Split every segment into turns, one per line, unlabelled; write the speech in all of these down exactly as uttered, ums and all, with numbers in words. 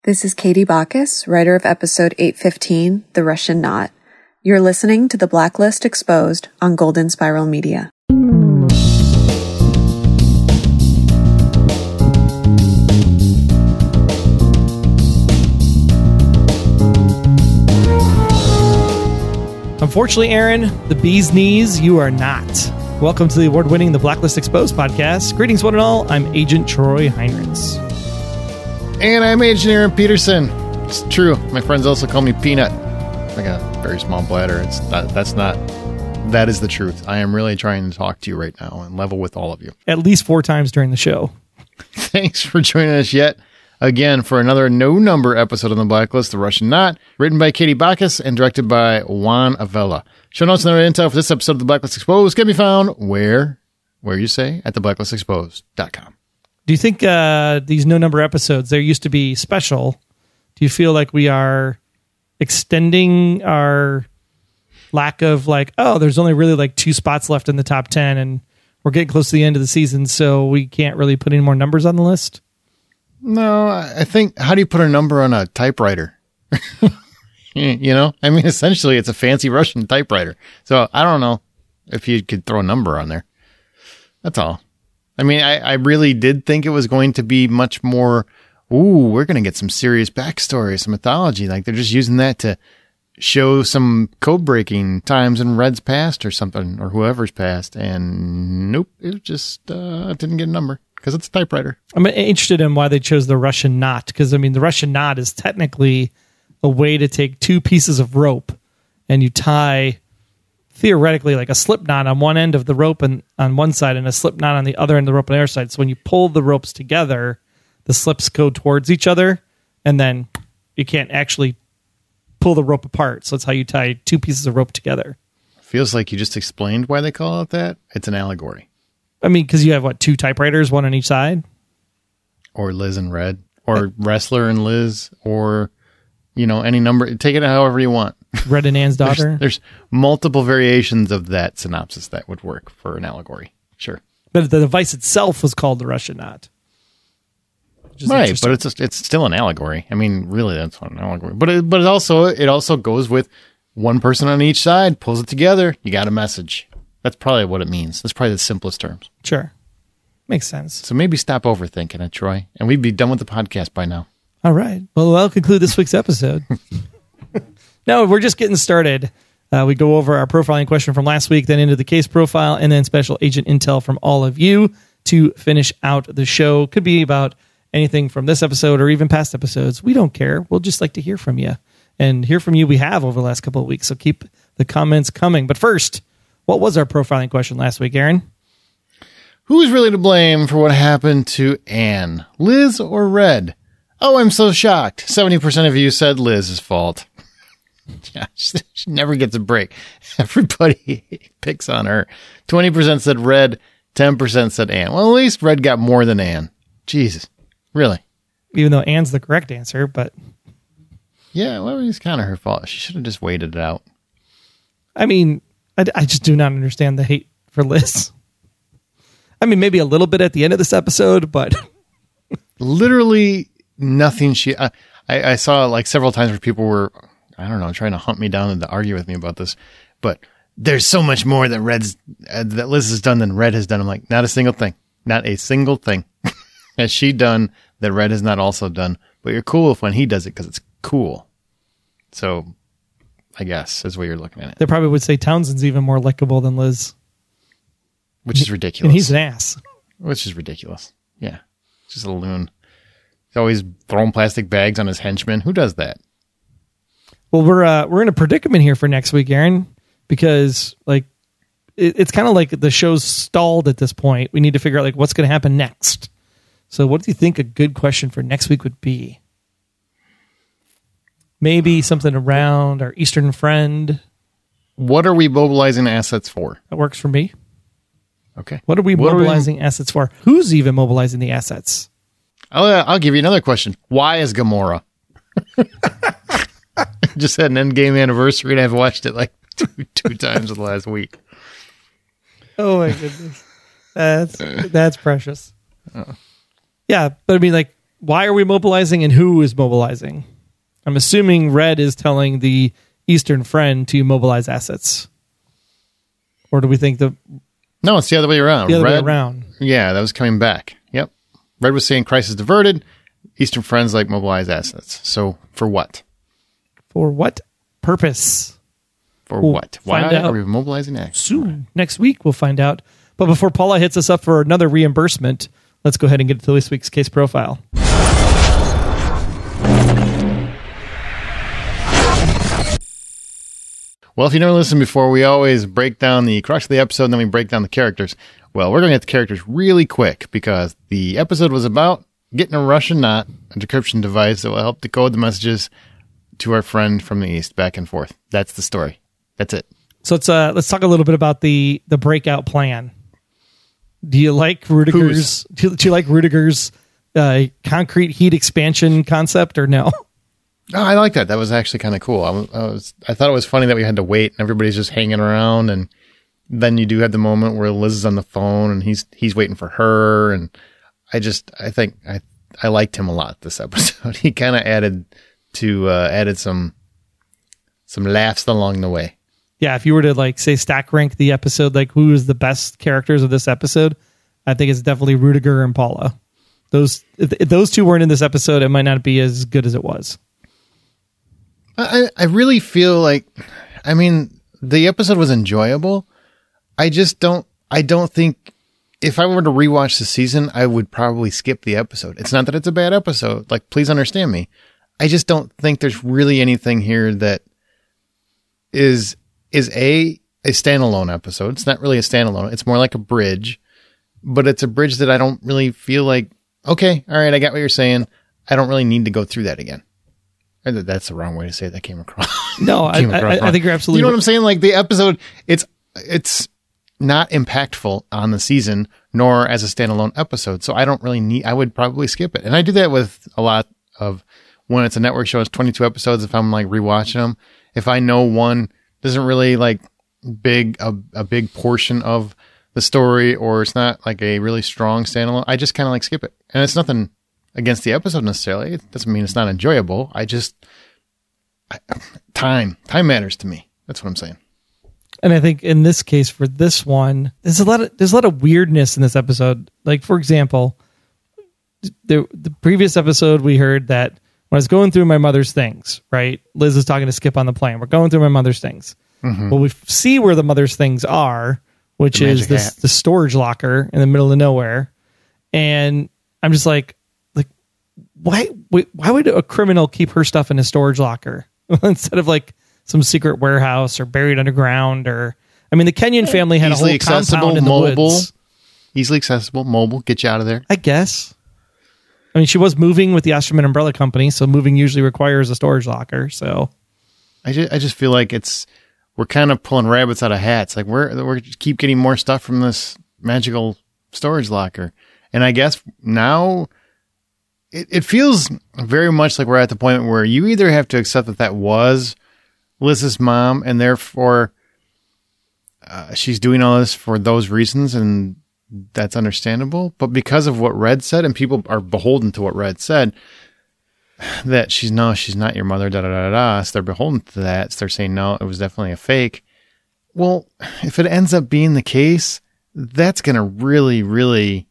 This is Katie Bacchus, writer of episode eight fifteen, The Russian Knot. You're listening to The Blacklist Exposed on Golden Spiral Media.
Unfortunately, Aaron, the bee's knees, you are not. Welcome to the award-winning The Blacklist Exposed podcast. Greetings, one and all. I'm Agent Troy Heinrichs.
And I'm Agent Aaron Peterson. It's true. My friends also call me Peanut. I got a very small bladder. It's not, that's not, that is the truth. I am really trying to talk to you right now and level with all of you.
At least four times during the show.
Thanks for joining us yet again for another no-number episode on The Blacklist, The Russian Knot, written by Katie Bacchus and directed by Juan Avella. Show notes and other intel for this episode of The Blacklist Exposed can be found where? Where you say? At the blacklist exposed dot com.
Do you think uh, these no-number episodes, there used to be special, do you feel like we are extending our lack of like, oh, there's only really like two spots left in the top ten and we're getting close to the end of the season, so we can't really put any more numbers on the list?
No, I think, how do you put a number on a typewriter? You know, I mean, essentially it's a fancy Russian typewriter. So I don't know if you could throw a number on there. That's all. I mean, I, I really did think it was going to be much more, ooh, we're going to get some serious backstory, some mythology. Like they're just using that to show some code breaking times in Red's past or something, or whoever's past. And nope, it just uh, didn't get a number because it's a typewriter.
I'm interested in why they chose the Russian knot, because I mean, the Russian knot is technically a way to take two pieces of rope and you tie theoretically like a slip knot on one end of the rope and on one side and a slip knot on the other end of the rope on the other side. So when you pull the ropes together, the slips go towards each other and then you can't actually pull the rope apart. So that's how you tie two pieces of rope together.
Feels like you just explained why they call it that. It's an allegory.
I mean, because you have what, two typewriters, one on each side?
Or Liz and Red, or Wrestler and Liz, or, you know, any number. Take it however you want.
Red and Ann's daughter.
There's, there's multiple variations of that synopsis that would work for an allegory. Sure.
But the device itself was called the Russian knot.
Right, but it's just, it's still an allegory. I mean, really, that's what an allegory. But it, but it also it also goes with one person on each side pulls it together. You got a message. That's probably what it means. That's probably the simplest terms.
Sure, makes sense.
So maybe stop overthinking it, Troy, and we'd be done with the podcast by now.
All right. Well, I'll conclude this week's episode. No, we're just getting started. Uh, we go over our profiling question from last week, then into the case profile, and then special agent intel from all of you to finish out the show. Could be about anything from this episode or even past episodes. We don't care. We'll just like to hear from you. And hear from you we have over the last couple of weeks, so keep the comments coming. But first, what was our profiling question last week, Aaron?
Who's really to blame for what happened to Anne? Liz or Red? Oh, I'm so shocked. seventy percent of you said Liz's fault. Yeah, she, she never gets a break. Everybody picks on her. twenty percent said Red, ten percent said Anne. Well, at least Red got more than Anne. Jesus. Really?
Even though Anne's the correct answer, but...
Yeah, well, it's kind of her fault. She should have just waited it out.
I mean, I, I just do not understand the hate for Liz. I mean, maybe a little bit at the end of this episode, but...
Literally nothing she... Uh, I, I saw like several times where people were... I don't know, trying to hunt me down and to argue with me about this, but there's so much more that Red's uh, that Liz has done than Red has done. I'm like, not a single thing, not a single thing has she done that Red has not also done. But you're cool if when he does it because it's cool. So, I guess is what you're looking at.
They probably would say Townsend's even more likable than Liz,
which is ridiculous.
And he's an ass.
Which is ridiculous. Yeah, just a loon. He's always throwing plastic bags on his henchmen. Who does that?
Well, we're uh, we're in a predicament here for next week, Aaron, because like it, it's kind of like the show's stalled at this point. We need to figure out like what's going to happen next. So, what do you think a good question for next week would be? Maybe something around our Eastern friend.
What are we mobilizing assets for?
That works for me.
Okay.
What are we
what
mobilizing
are we...
assets for? Who's even mobilizing the assets?
I'll, uh, I'll give you another question. Why is Gamora? Just had an Endgame anniversary, and I've watched it like two, two times in the last week.
Oh my goodness, that's that's precious. Oh. Yeah, but I mean, like, why are we mobilizing and who is mobilizing? I'm assuming Red is telling the Eastern Friend to mobilize assets. Or do we think the...
No, it's the other way around.
The other
Red,
way around.
Yeah, that was coming back. Yep. Red was saying crisis diverted. Eastern Friends like mobilize assets. So for what?
For what purpose?
For
We'll
what? Why
find out
are we mobilizing assets?
Soon. Next week, we'll find out. But before Paula hits us up for another reimbursement, let's go ahead and get to this week's case profile.
Well, if you never listened before, we always break down the crux of the episode and then we break down the characters. Well, we're going to get the characters really quick because the episode was about getting a Russian knot, a decryption device that will help decode the messages to our friend from the East back and forth. That's the story. That's it.
So let's uh, let's talk a little bit about the the breakout plan. Do you like Rudiger's? Do you, do you like Rudiger's uh, concrete heat expansion concept or no?
Oh, I like that. That was actually kind of cool. I was, I was, I thought it was funny that we had to wait and everybody's just hanging around, and then you do have the moment where Liz is on the phone and he's he's waiting for her, and I just I think I I liked him a lot this episode. He kind of added to uh, added some some laughs along the way.
Yeah, if you were to like say stack rank the episode, like who is the best characters of this episode, I think it's definitely Rudiger and Paula. Those if, if those two weren't in this episode, it might not be as good as it was.
I, I really feel like, I mean, the episode was enjoyable. I just don't, I don't think, if I were to rewatch the season, I would probably skip the episode. It's not that it's a bad episode. Like, please understand me. I just don't think there's really anything here that is, is a, a standalone episode. It's not really a standalone. It's more like a bridge, but it's a bridge that I don't really feel like, okay, all right, I got what you're saying. I don't really need to go through that again. That's the wrong way to say it. That came across.
No, I,
came across
I, I think you're absolutely
You know
right.
what I'm saying? Like the episode, it's it's not impactful on the season, nor as a standalone episode. So I don't really need, I would probably skip it. And I do that with a lot of, when it's a network show, it's twenty-two episodes. If I'm like rewatching them, if I know one doesn't really like big, a, a big portion of the story, or it's not like a really strong standalone, I just kind of like skip it. And it's nothing against the episode necessarily. It doesn't mean it's not enjoyable. I just, I, time, time matters to me. That's what I'm saying.
And I think in this case, for this one, there's a lot of there's a lot of weirdness in this episode. Like, for example, the the previous episode we heard that when I was going through my mother's things, right? Liz is talking to Skip on the plane. We're going through my mother's things. Mm-hmm. Well, we see where the mother's things are, which
The
is
magic
this
hat.
the storage locker in the middle of nowhere. And I'm just like, like, why wait, why would a criminal keep her stuff in a storage locker instead of like some secret warehouse or buried underground? Or I mean, the Kenyon family had
Easily
a whole
accessible,
compound in the
mobile.
woods.
Easily accessible, mobile, get you out of there.
I guess. I mean, she was moving with the Osterman Umbrella Company, so moving usually requires a storage locker. So
I just, I just feel like it's, we're kind of pulling rabbits out of hats. Like we're, we're just keep getting more stuff from this magical storage locker. And I guess now it, it feels very much like we're at the point where you either have to accept that that was Liz's mom, and therefore uh, she's doing all this for those reasons, and that's understandable. But because of what Red said, and people are beholden to what Red said, that she's no, she's not your mother, da da da da. So they're beholden to that. So they're saying no, it was definitely a fake. Well, if it ends up being the case, that's going to really, really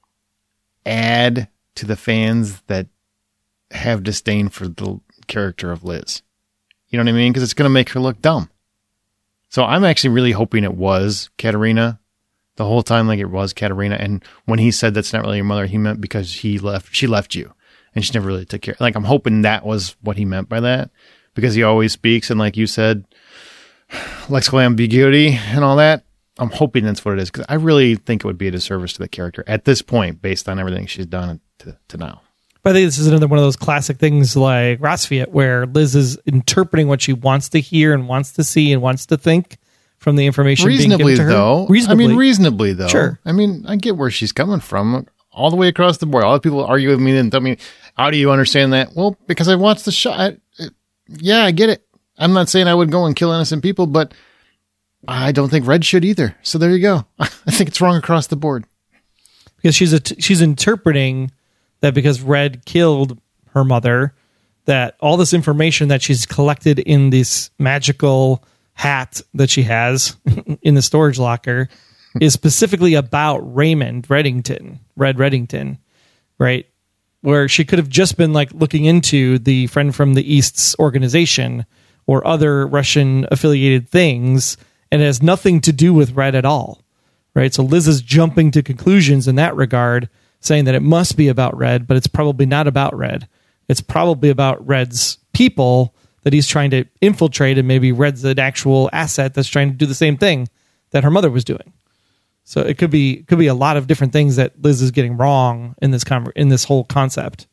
add to the fans that have disdain for the character of Liz. You know what I mean? Because it's going to make her look dumb. So I'm actually really hoping it was Katerina the whole time, like it was Katerina. And when he said that's not really your mother, he meant because he left, she left you, and she never really took care. Like I'm hoping that was what he meant by that, because he always speaks, and like you said, lexical ambiguity and all that. I'm hoping that's what it is, because I really think it would be a disservice to the character at this point, based on everything she's done to, to now.
But I think this is another one of those classic things like Rosfiat, where Liz is interpreting what she wants to hear and wants to see and wants to think from the information
Reasonably,
being given to her.
though.
Reasonably.
I mean, reasonably, though.
Sure.
I mean, I get where she's coming from all the way across the board. All the people argue with me and tell me, how do you understand that? Well, because I watched the show. I, it, yeah, I get it. I'm not saying I would go and kill innocent people, but I don't think Red should either. So there you go. I think it's wrong across the board.
Because she's a, she's interpreting that because Red killed her mother, that all this information that she's collected in this magical hat that she has in the storage locker is specifically about Raymond Reddington, Red Reddington, right? Where she could have just been like looking into the Friend from the East's organization or other Russian affiliated things, and it has nothing to do with Red at all, right? So Liz is jumping to conclusions in that regard, saying that it must be about Red, but it's probably not about Red. It's probably about Red's people that he's trying to infiltrate, and maybe Red's an actual asset that's trying to do the same thing that her mother was doing. So it could be could be a lot of different things that Liz is getting wrong in this con- in this whole concept.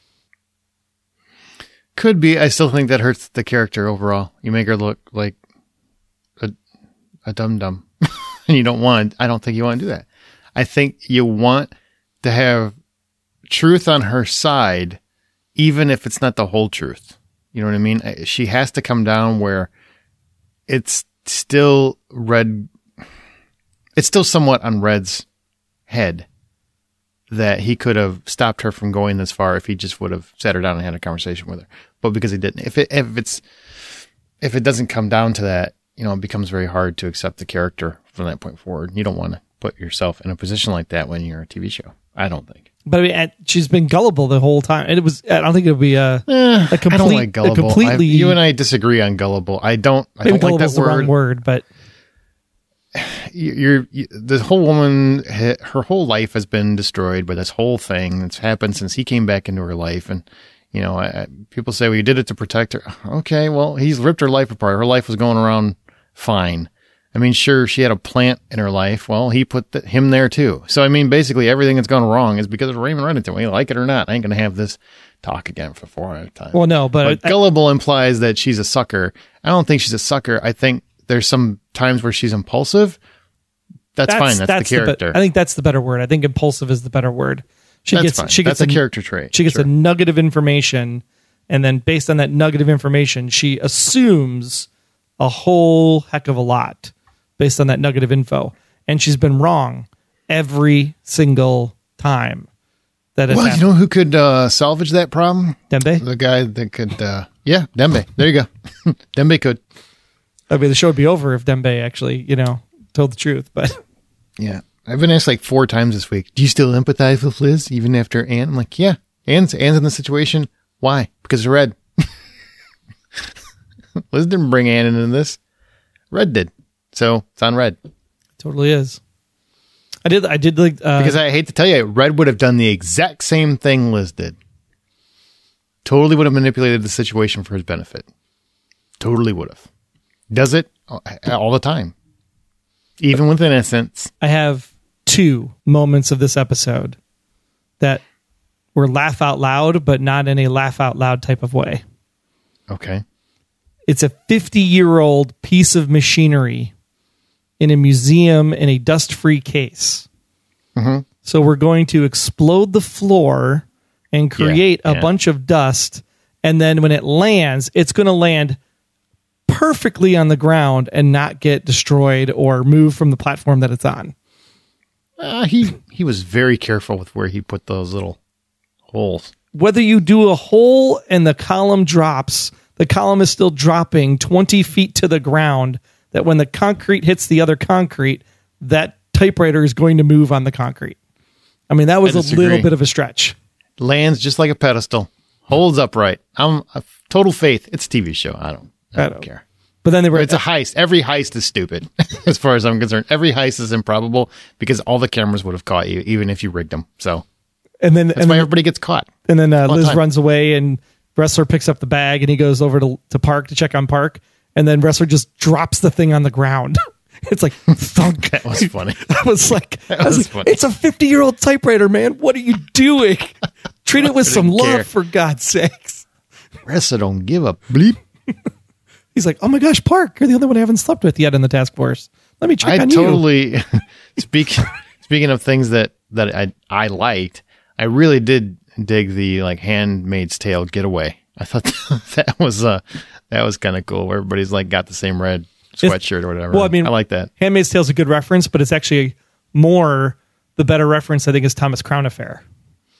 Could be. I still think that hurts the character overall. You make her look like a a dum dum, and you don't want. I don't think you want to do that. I think you want to have truth on her side, even if it's not the whole truth. You know what I mean? She has to come down where it's still Red. It's still somewhat on Red's head that he could have stopped her from going this far if he just would have sat her down and had a conversation with her. But because he didn't, if it, if it's, if it doesn't come down to that, you know, it becomes very hard to accept the character from that point forward. You don't want to put yourself in a position like that when you're a T V show. I don't think.
But I mean, she's been gullible the whole time. And it was, I don't think it would be a,
eh,
a complete,
I don't like gullible.
A completely.
I, you and I disagree on gullible. I don't, I
maybe
don't like that
the
word.
wrong word, but.
You're, you, the whole woman, her whole life has been destroyed by this whole thing that's happened since he came back into her life. And, you know, I, people say, well, you did it to protect her. Okay, well, he's ripped her life apart. Her life was going around fine. I mean, sure, she had a plant in her life. Well, he put the, him there too. So, I mean, basically everything that's gone wrong is because of Raymond Reddington. Whether you like it or not, I ain't going to have this talk again for four hundred times.
Well, no, but,
but I, gullible implies that she's a sucker. I don't think she's a sucker. I think there's some times where she's impulsive. That's, that's fine. That's, that's the character.
The, I think that's the better word. I think impulsive is the better word. She
that's
gets,
fine.
she gets
that's a, a character trait.
She gets
sure.
a nugget of information, and then based on that nugget of information, she assumes a whole heck of a lot based on that nugget of info. And she's been wrong every single time that it
Well,
happened.
You know who could uh, salvage that problem?
Dembe?
The guy that could, uh, yeah, Dembe. There you go. Dembe could.
I mean, the show would be over if Dembe actually, you know, told the truth, but
yeah, I've been asked like four times this week. Do you still empathize with Liz even after Anne? I'm like, yeah, Anne's Anne's in the situation. Why? Because of Red. Liz didn't bring Anne into this. Red did. So it's on Red.
It totally is. I did. I did like uh,
because I hate to tell you, Red would have done the exact same thing Liz did. Totally would have manipulated the situation for his benefit. Totally would have. Does it all the time. Even with innocence.
I have two moments of this episode that were laugh out loud, but not in a laugh out loud type of way.
Okay.
It's a fifty-year-old piece of machinery in a museum in a dust-free case.
Mm-hmm.
So we're going to explode the floor and create
yeah,
a
yeah.
bunch of dust, and then when it lands, it's going to land perfectly on the ground and not get destroyed or move from the platform that it's on.
Uh, he he was very careful with where he put those little holes.
Whether you do a hole and the column drops, the column is still dropping twenty feet to the ground, that when the concrete hits the other concrete, that typewriter is going to move on the concrete. I mean, that was a little bit of a stretch.
Lands just like a pedestal. Holds upright. I'm a total faith. It's a T V show. I don't I don't, I don't care.
But then they were.
It's a heist. Every heist is stupid, as far as I'm concerned. Every heist is improbable because all the cameras would have caught you, even if you rigged them. So,
and then
that's
and
why
then,
everybody gets caught.
And then uh, Liz
time.
runs away, and Wrestler picks up the bag, and he goes over to to Park to check on Park, and then Wrestler just drops the thing on the ground. It's like thunk.
That was funny.
I was like,
that
I was
was
like
funny.
It's a fifty-year-old typewriter, man. What are you doing? Treat it with some love,
care.
for God's sakes.
Wrestler don't give a bleep.
He's like, oh my gosh, Park, you're the only one I haven't slept with yet in the task force. Let me check
I
on
totally,
you.
speak, speaking of things that, that I, I liked, I really did dig the like Handmaid's Tale getaway. I thought that was, uh, that was kind of cool where everybody's like got the same red sweatshirt
it's,
or whatever.
Well, I mean,
I like that.
Handmaid's Tale is a good reference, but it's actually more, the better reference, I think, is Thomas Crown Affair.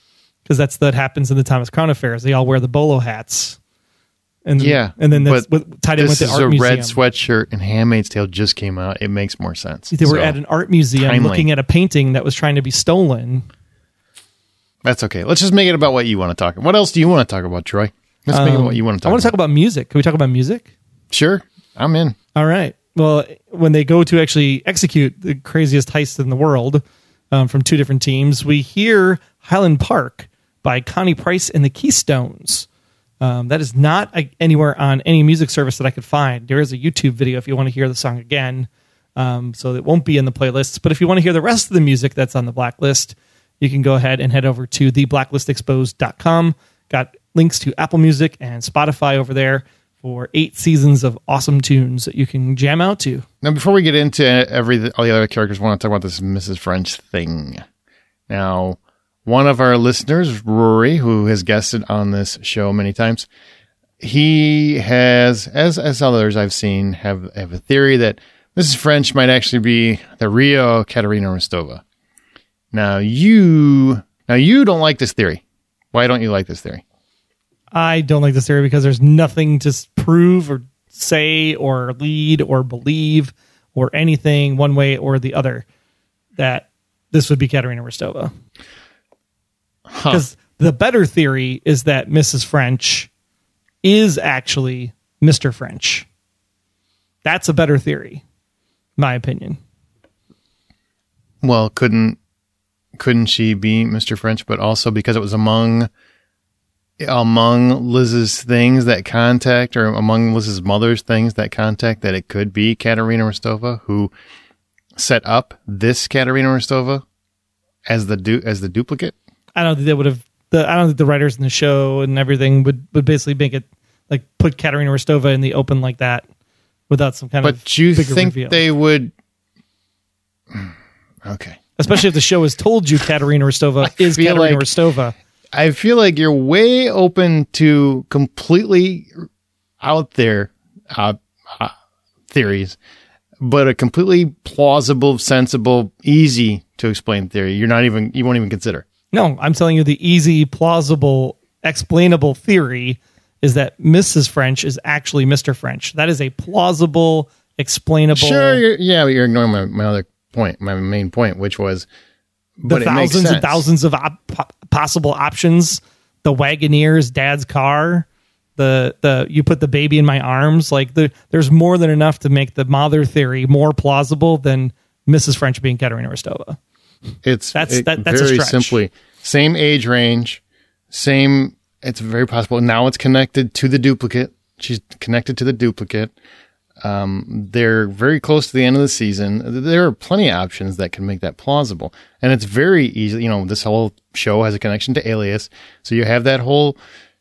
because that's that happens in the Thomas Crown affairs. They all wear the bolo hats. And
yeah,
and then that's with, tied in with the art museum.
This is a red sweatshirt, and Handmaid's Tale just came out. It makes more sense.
They were
so,
at an art museum
timely.
looking at a painting that was trying to be stolen.
That's okay. Let's just make it about what you want to talk about. What else do you want to talk about, Troy? Let's um, make it about what you want to talk about.
I want to talk about music. Can we talk about music?
Sure. I'm in.
All right. Well, when they go to actually execute the craziest heist in the world um, from two different teams, we hear Highland Park by Connie Price and the Keystones. Um, that is not uh, anywhere on any music service that I could find. There is a YouTube video if you want to hear the song again. Um, so it won't be in the playlists. But if you want to hear the rest of the music that's on the Blacklist, you can go ahead and head over to the blacklist exposed dot com. Got links to Apple Music and Spotify over there for eight seasons of awesome tunes that you can jam out to.
Now, before we get into every all the other characters, I want to talk about this Missus French thing. Now, one of our listeners, Rory, who has guested on this show many times, he has, as as others I've seen, have, have a theory that Missus French might actually be the Rio Katerina Rostova. Now you, now you don't like this theory. Why don't you like this theory?
I don't like this theory because there's nothing to prove or say or lead or believe or anything one way or the other that this would be Katerina Rostova. Because huh. the better theory is that Missus French is actually Mister French. That's a better theory, my opinion.
Well, couldn't couldn't she be Mister French, but also because it was among among Liz's things that contact, or among Liz's mother's things that contact, that it could be Katerina Rostova who set up this Katerina Rostova as the du- as the duplicate?
I don't think they would have. The I don't think the writers in the show and everything would, would basically make it like put Katerina Rostova in the open like that without some kind
but
of.
But you
bigger
think
reveal.
They would? Okay.
Especially if the show has told you Katerina Rostova is Katerina like, Rostova.
I feel like you're way open to completely out there uh, uh, theories, but a completely plausible, sensible, easy to explain theory. You're not even. You won't even consider.
No, I'm telling you the easy, plausible, explainable theory is that Missus French is actually Mister French. That is a plausible, explainable.
Sure, you're, yeah, but you're ignoring my, my other point, my main point, which was but
the thousands and thousands of op- possible options. The Wagoneer's dad's car. The the you put the baby in my arms. Like the, there's more than enough to make the mother theory more plausible than Missus French being Katerina Rostova.
It's
that's
it,
that, that's
very
a stretch.
Simply same age range, same. It's very possible. Now it's connected to the duplicate. She's connected to the duplicate. Um, they're very close to the end of the season. There are plenty of options that can make that plausible, and it's very easy. You know, this whole show has a connection to Alias, so you have that whole.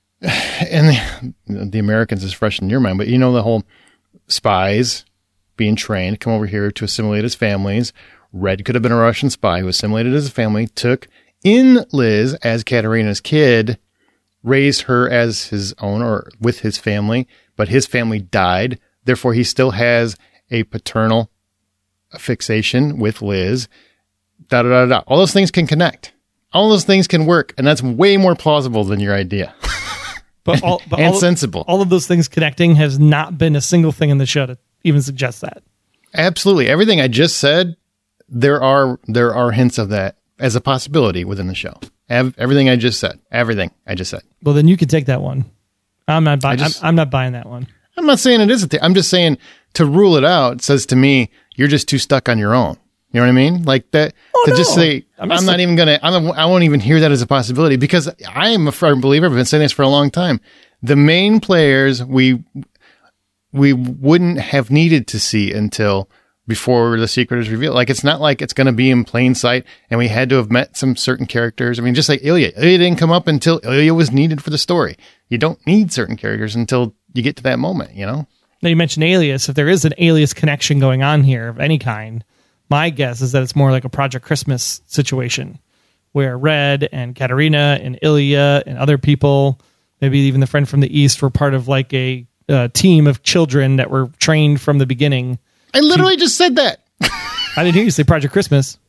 And the, the Americans is fresh in your mind, but you know the whole spies being trained come over here to assimilate as families. Red could have been a Russian spy who assimilated as a family, took in Liz as Katerina's kid, raised her as his own or with his family, but his family died. Therefore, he still has a paternal fixation with Liz. Da da da da. All those things can connect. All those things can work, and that's way more plausible than your idea.
But all, but
and
all
sensible.
Of, all of those things connecting has not been a single thing in the show to even suggest that.
Absolutely, everything I just said, there are there are hints of that as a possibility within the show. Ev- everything I just said, everything I just said.
Well, then you can take that one. I'm not buying.
Just,
I'm, I'm not buying that one.
I'm not saying it isn't. I'm just saying to rule it out says to me you're just too stuck on your own. You know what I mean? Like that
oh,
to
no.
just say I'm not, I'm not even gonna. I'm a, I won't even hear that as a possibility because I am a firm believer. I've been saying this for a long time. The main players we we wouldn't have needed to see until before the secret is revealed. Like it's not like it's going to be in plain sight, and we had to have met some certain characters. I mean, just like Ilya, Ilya didn't come up until Ilya was needed for the story. You don't need certain characters until you get to that moment. You know.
Now you mentioned Alias. If there is an Alias connection going on here of any kind, my guess is that it's more like a Project Christmas situation where Red and Katerina and Ilya and other people, maybe even the friend from the East, were part of like a uh, team of children that were trained from the beginning.
I literally to, just said that.
I didn't hear you say Project Christmas.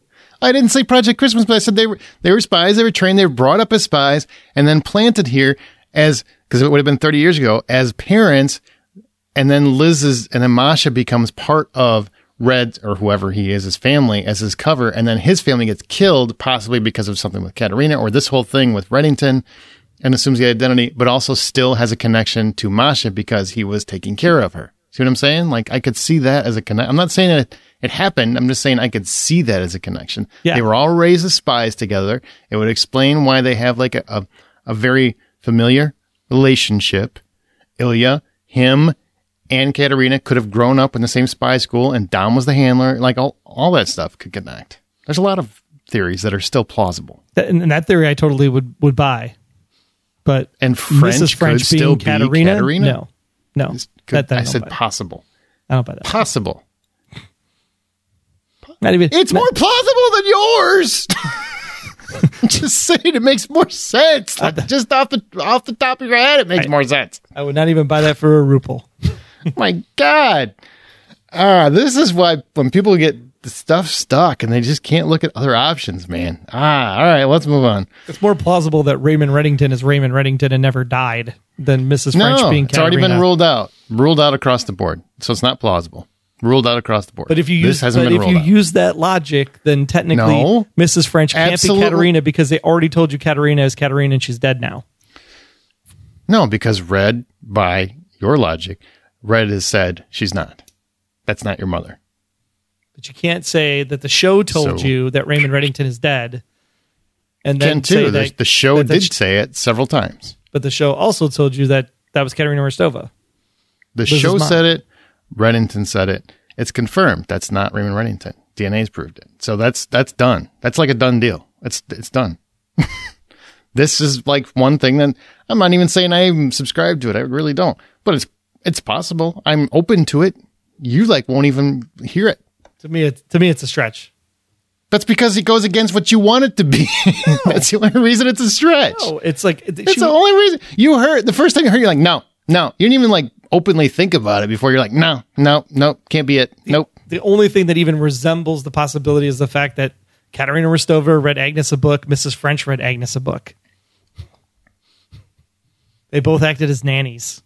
I didn't say Project Christmas, but I said they were they were spies. They were trained. They were brought up as spies and then planted here as, because it would have been thirty years ago, as parents. And then Liz's, and then Masha becomes part of Red, or whoever he is, his family, as his cover. And then his family gets killed, possibly because of something with Katerina or this whole thing with Reddington, and assumes the identity, but also still has a connection to Masha because he was taking care of her. See what I'm saying? Like, I could see that as a connection. I'm not saying that it happened. I'm just saying I could see that as a connection.
Yeah.
They were all raised as spies together. It would explain why they have like a, a, a very familiar relationship. Ilya, him, and Katerina could have grown up in the same spy school, and Dom was the handler. Like, all, all that stuff could connect. There's a lot of theories that are still plausible.
That, and that theory I totally would, would buy. But
and French
Missus French
could
being
still be
Katerina?
Katerina?
No. No.
Could,
that, that I,
I
don't
said
buy.
possible.
I don't buy that.
Possible.
Not even.
It's
not,
more plausible than yours. Just saying, it makes more sense. Like, just off the off the top of your head, it makes
I,
more sense.
I would not even buy that for a ruple.
My God. Ah, this is why when people get the stuff stuck and they just can't look at other options, man. Ah, all right, let's move on.
It's more plausible that Raymond Reddington is Raymond Reddington and never died than Missus French
no,
being
it's already
Katerina.
been ruled out. Ruled out across the board. So it's not plausible. Ruled out across the board.
But if you
this
use,
hasn't
but
been
if
ruled
you
out.
use that logic, then technically
No.
Missus French can't
Absolutely.
be Katerina because they already told you Katerina is Katerina and she's dead now.
No, because Red, by your logic, Red has said she's not. That's not your mother.
But you can't say that the show told
So-
you that Raymond Reddington is dead. And
Ken,
then say
too. The,
that,
the show
that the
did
sh-
say it several times.
but the show also told you that that was Katerina Rostova.
The
Liz's
show
mom.
said it. Reddington said it. It's confirmed. That's not Raymond Reddington. D N A's proved it. So that's that's done. That's like a done deal. It's it's done. This is like one thing that I'm not even saying I even subscribe to it. I really don't. But it's it's possible. I'm open to it. You like won't even hear it.
To me, it, to me, it's a stretch.
That's because it goes against what you want it to be. That's the only reason it's a stretch.
No, it's like
That's
she,
the only reason. You heard the first time you heard, you're like, no, no. You didn't even like openly think about it before. You're like, no, no, no, can't be it. Nope.
the only thing that even resembles the possibility is the fact that Katerina Rostova read Agnes a book, Missus French read Agnes a book. They both acted as nannies.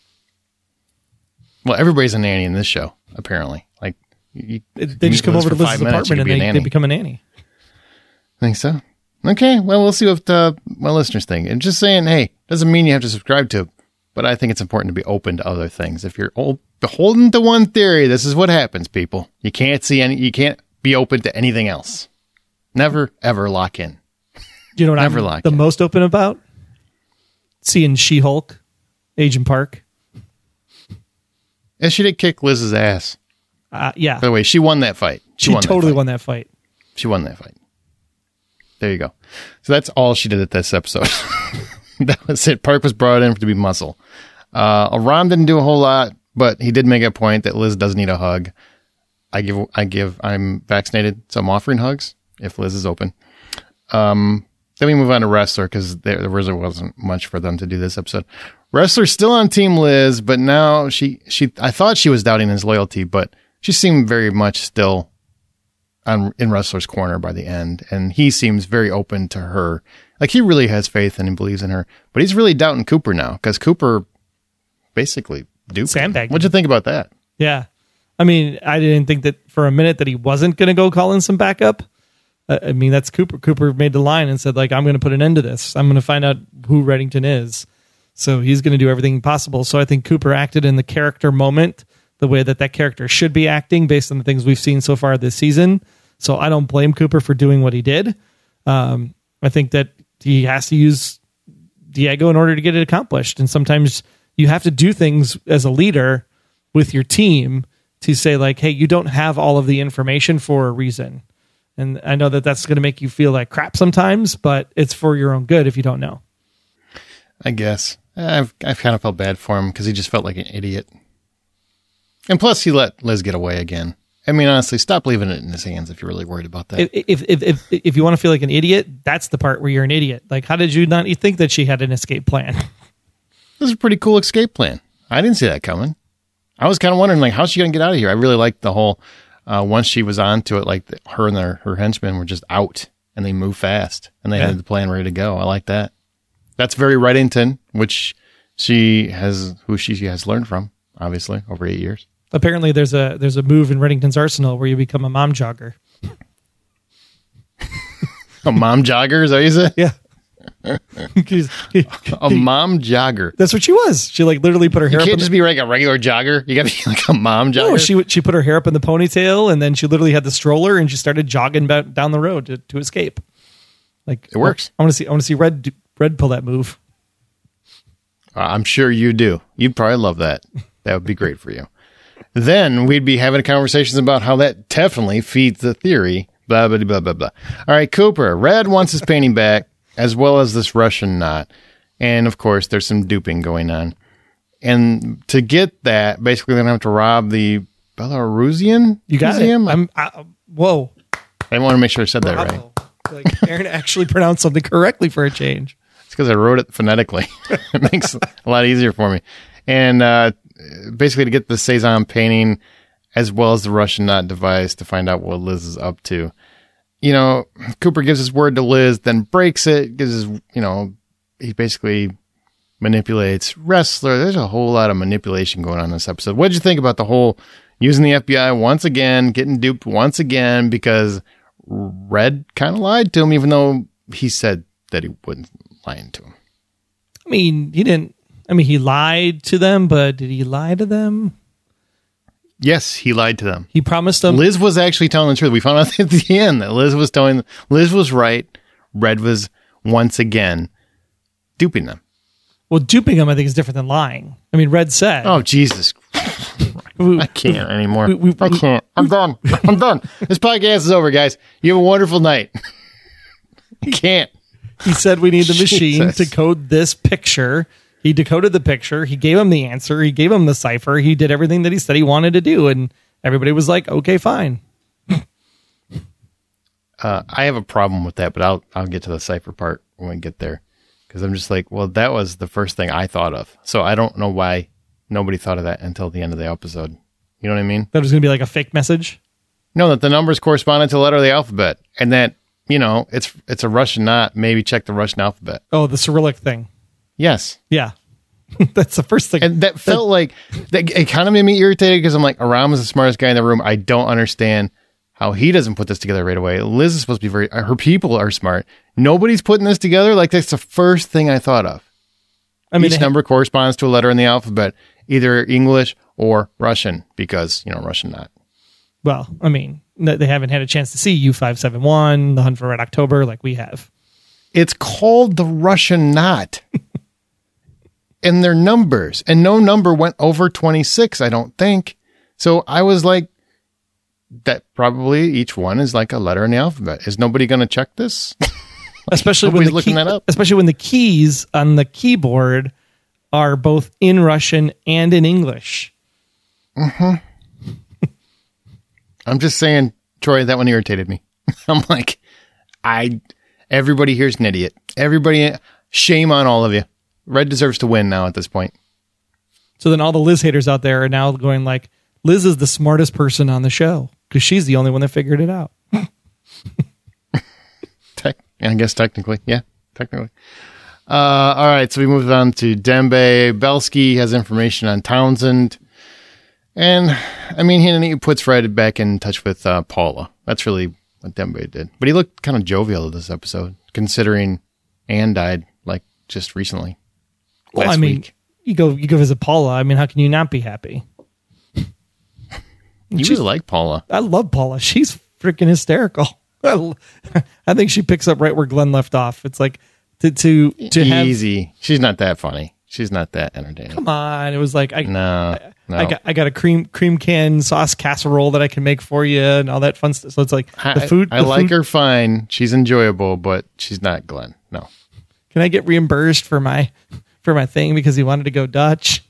Well, everybody's a nanny in this show, apparently. Like, you,
They, they just come over to Liz's apartment and they, they become a nanny.
Think so? Okay, well, we'll see what uh, my listeners think. And just saying, hey, doesn't mean you have to subscribe to it, but I think it's important to be open to other things. If you're old, beholden to one theory, this is what happens, people. You can't see any, you can't be open to anything else. Never, ever lock in.
Do you know what
Never
I'm
like
the
it.
most open about? Seeing She-Hulk, Agent Park.
And she did kick Liz's ass.
Uh, yeah,
By the way, she won that fight. She,
she
won
totally
that fight.
won that fight.
She won that fight. There you go. So that's all she did at this episode. That was it. Park was brought in to be muscle. Uh, Aram didn't do a whole lot, but he did make a point that Liz does need a hug. I give, I give, I'm vaccinated, so I'm offering hugs if Liz is open. Um, then we move on to Wrestler because there, there really wasn't much for them to do this episode. Wrestler's still on Team Liz, but now she, she, I thought she was doubting his loyalty, but she seemed very much still on, in Wrestler's corner by the end. And he seems very open to her. Like he really has faith and he believes in her, but he's really doubting Cooper now because Cooper basically duped him.
Sandbagged him.
What'd you think about that?
Yeah. I mean, I didn't think that for a minute that he wasn't going to go call in some backup. Uh, I mean, that's Cooper. Cooper made the line and said, like, I'm going to put an end to this. I'm going to find out who Reddington is. So he's going to do everything possible. So I think Cooper acted in the character moment the way that that character should be acting based on the things we've seen so far this season. So I don't blame Cooper for doing what he did. Um, I think that he has to use Diego in order to get it accomplished. And sometimes you have to do things as a leader with your team to say like, hey, you don't have all of the information for a reason. And I know that that's going to make you feel like crap sometimes, but it's for your own good if you don't know.
I guess. I've, I've kind of felt bad for him because he just felt like an idiot. And plus he let Liz get away again. I mean, honestly, stop leaving it in his hands if you're really worried about that.
If, if, if, if you want to feel like an idiot, that's the part where you're an idiot. Like, how did you not you think that she had an escape plan?
This is a pretty cool escape plan. I didn't see that coming. I was kind of wondering, like, how's she going to get out of here? I really liked the whole, uh, once she was onto it, like the, her and their, her henchmen were just out and they moved fast and they
Yeah.
had the plan ready to go. I like that. That's very Reddington, which she has, who she has learned from, obviously, over eight years.
Apparently, there's a there's a move in Reddington's arsenal where you become a mom jogger.
A mom jogger, is that what you said?
Yeah.
A mom jogger.
That's what she was. She like literally put her hair
You
up.
can't
in
just
the,
be like a regular jogger. You got to be like a mom jogger.
no, she she put her hair up in the ponytail, and then she literally had the stroller, and she started jogging back down the road to, to escape. Like
It works.
I want to see. I want to see Red do- Red pull that move.
Uh, I'm sure you do. You'd probably love that. That would be great for you. Then we'd be having conversations about how that definitely feeds the theory. Blah, blah, blah, blah, blah. All right, Cooper. Red wants his painting back, as well as this Russian knot. And, of course, there's some duping going on. And to get that, basically, they're going to have to rob the Belarusian
You got
museum.
it. I'm. I, whoa.
I want to make sure I said that right.
Bravo. Like Aaron actually pronounced something correctly for a change.
It's because I wrote it phonetically. It makes it a lot easier for me. And uh, basically to get the Cezanne painting as well as the Russian knot device to find out what Liz is up to. You know, Cooper gives his word to Liz, then breaks it, gives his, you know, he basically manipulates Wrestler. There's a whole lot of manipulation going on in this episode. What did you think about the whole using the F B I once again, getting duped once again because Red kind of lied to him, even though he said that he wasn't lying to him?
I mean, he didn't. I mean, he lied to them, but did he lie to them?
Yes, he lied to them.
He promised them.
Liz was actually telling the truth. We found out at the end that Liz was telling, Liz was right. Red was once again duping them.
Well, duping them, I think, is different than lying. I mean, Red said.
Oh, Jesus.
we-
I can't anymore.
we- we-
I can't. I'm done. I'm done. This podcast is over, guys. You have a wonderful night. I can't.
He said we need the machine
Jesus.
to code this picture. He decoded the picture. He gave him the answer. He gave him the cipher. He did everything that he said he wanted to do. And everybody was like, okay, fine.
Uh, I have a problem with that, but I'll I'll get to the cipher part when we get there. Because I'm just like, well, that was the first thing I thought of. So I don't know why nobody thought of that until the end of the episode. You know what I mean?
That was going to be like a fake message.
No, that the numbers corresponded to the letter of the alphabet. And that, you know, it's it's a Russian knot. Maybe check the Russian alphabet.
Oh, the Cyrillic thing.
Yes.
Yeah. That's the first thing.
And that felt like, that, it kind of made me irritated because I'm like, Aram is the smartest guy in the room. I don't understand how he doesn't put this together right away. Liz is supposed to be very, her people are smart. Nobody's putting this together. Like, that's the first thing I thought of.
I mean,
Each
it-
number corresponds to a letter in the alphabet, either English or Russian, because, you know, Russian knot.
well, I mean, th- they haven't had a chance to see U five seven one, The Hunt for Red October, like we have.
It's called the Russian knot. And their numbers. And no number went over twenty-six, I don't think. So I was like, that probably each one is like a letter in the alphabet. Is nobody going to check this?
Especially when
Nobody's
the
looking
key-
that up.
especially when the keys on the keyboard are both in Russian and in English.
I'm just saying, Troy, that one irritated me. I'm like, I, everybody here's an idiot. Everybody, shame on all of you. Red deserves to win now at this point.
So then all the Liz haters out there are now going like, Liz is the smartest person on the show because she's the only one that figured it out.
Te- I guess technically, yeah, technically. Uh, all right, so we moved on to Dembe. Belsky has information on Townsend. And, I mean, he, he puts Fred back in touch with uh, Paula. That's really what Dembe did. But he looked kind of jovial this episode, considering Anne died, like, just recently.
Well,
Last
I mean,
week.
you go you go visit Paula. I mean, how can you not be happy?
You really like Paula.
I love Paula. She's freaking hysterical. I, l- I think she picks up right where Glenn left off. It's like to to to have.
Easy. She's not that funny. She's not that entertaining.
Come on, it was like I
No, no.
I got I got a cream cream can sauce casserole that I can make for you and all that fun stuff. So it's like
I,
the food.
I
the
like
food-
her fine. She's enjoyable, but she's not Glenn. No.
Can I get reimbursed for my for my thing because he wanted to go Dutch?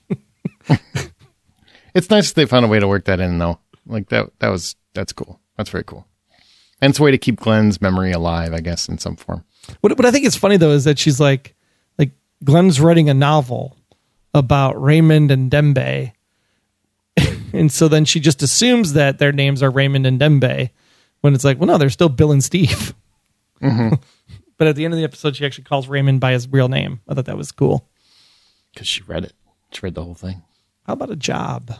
It's nice that they found a way to work that in, though. Like that, that was, that's cool. That's very cool. And it's a way to keep Glenn's memory alive, I guess, in some form.
What what I think is funny though is that she's like like Glenn's writing a novel about Raymond and Dembe. And so then she just assumes that their names are Raymond and Dembe, when it's like, well, no, they're still Bill and Steve.
Mm-hmm.
But at the end of the episode, she actually calls Raymond by his real name. I thought that was cool.
Because she read it. She read the whole thing.
How about a job?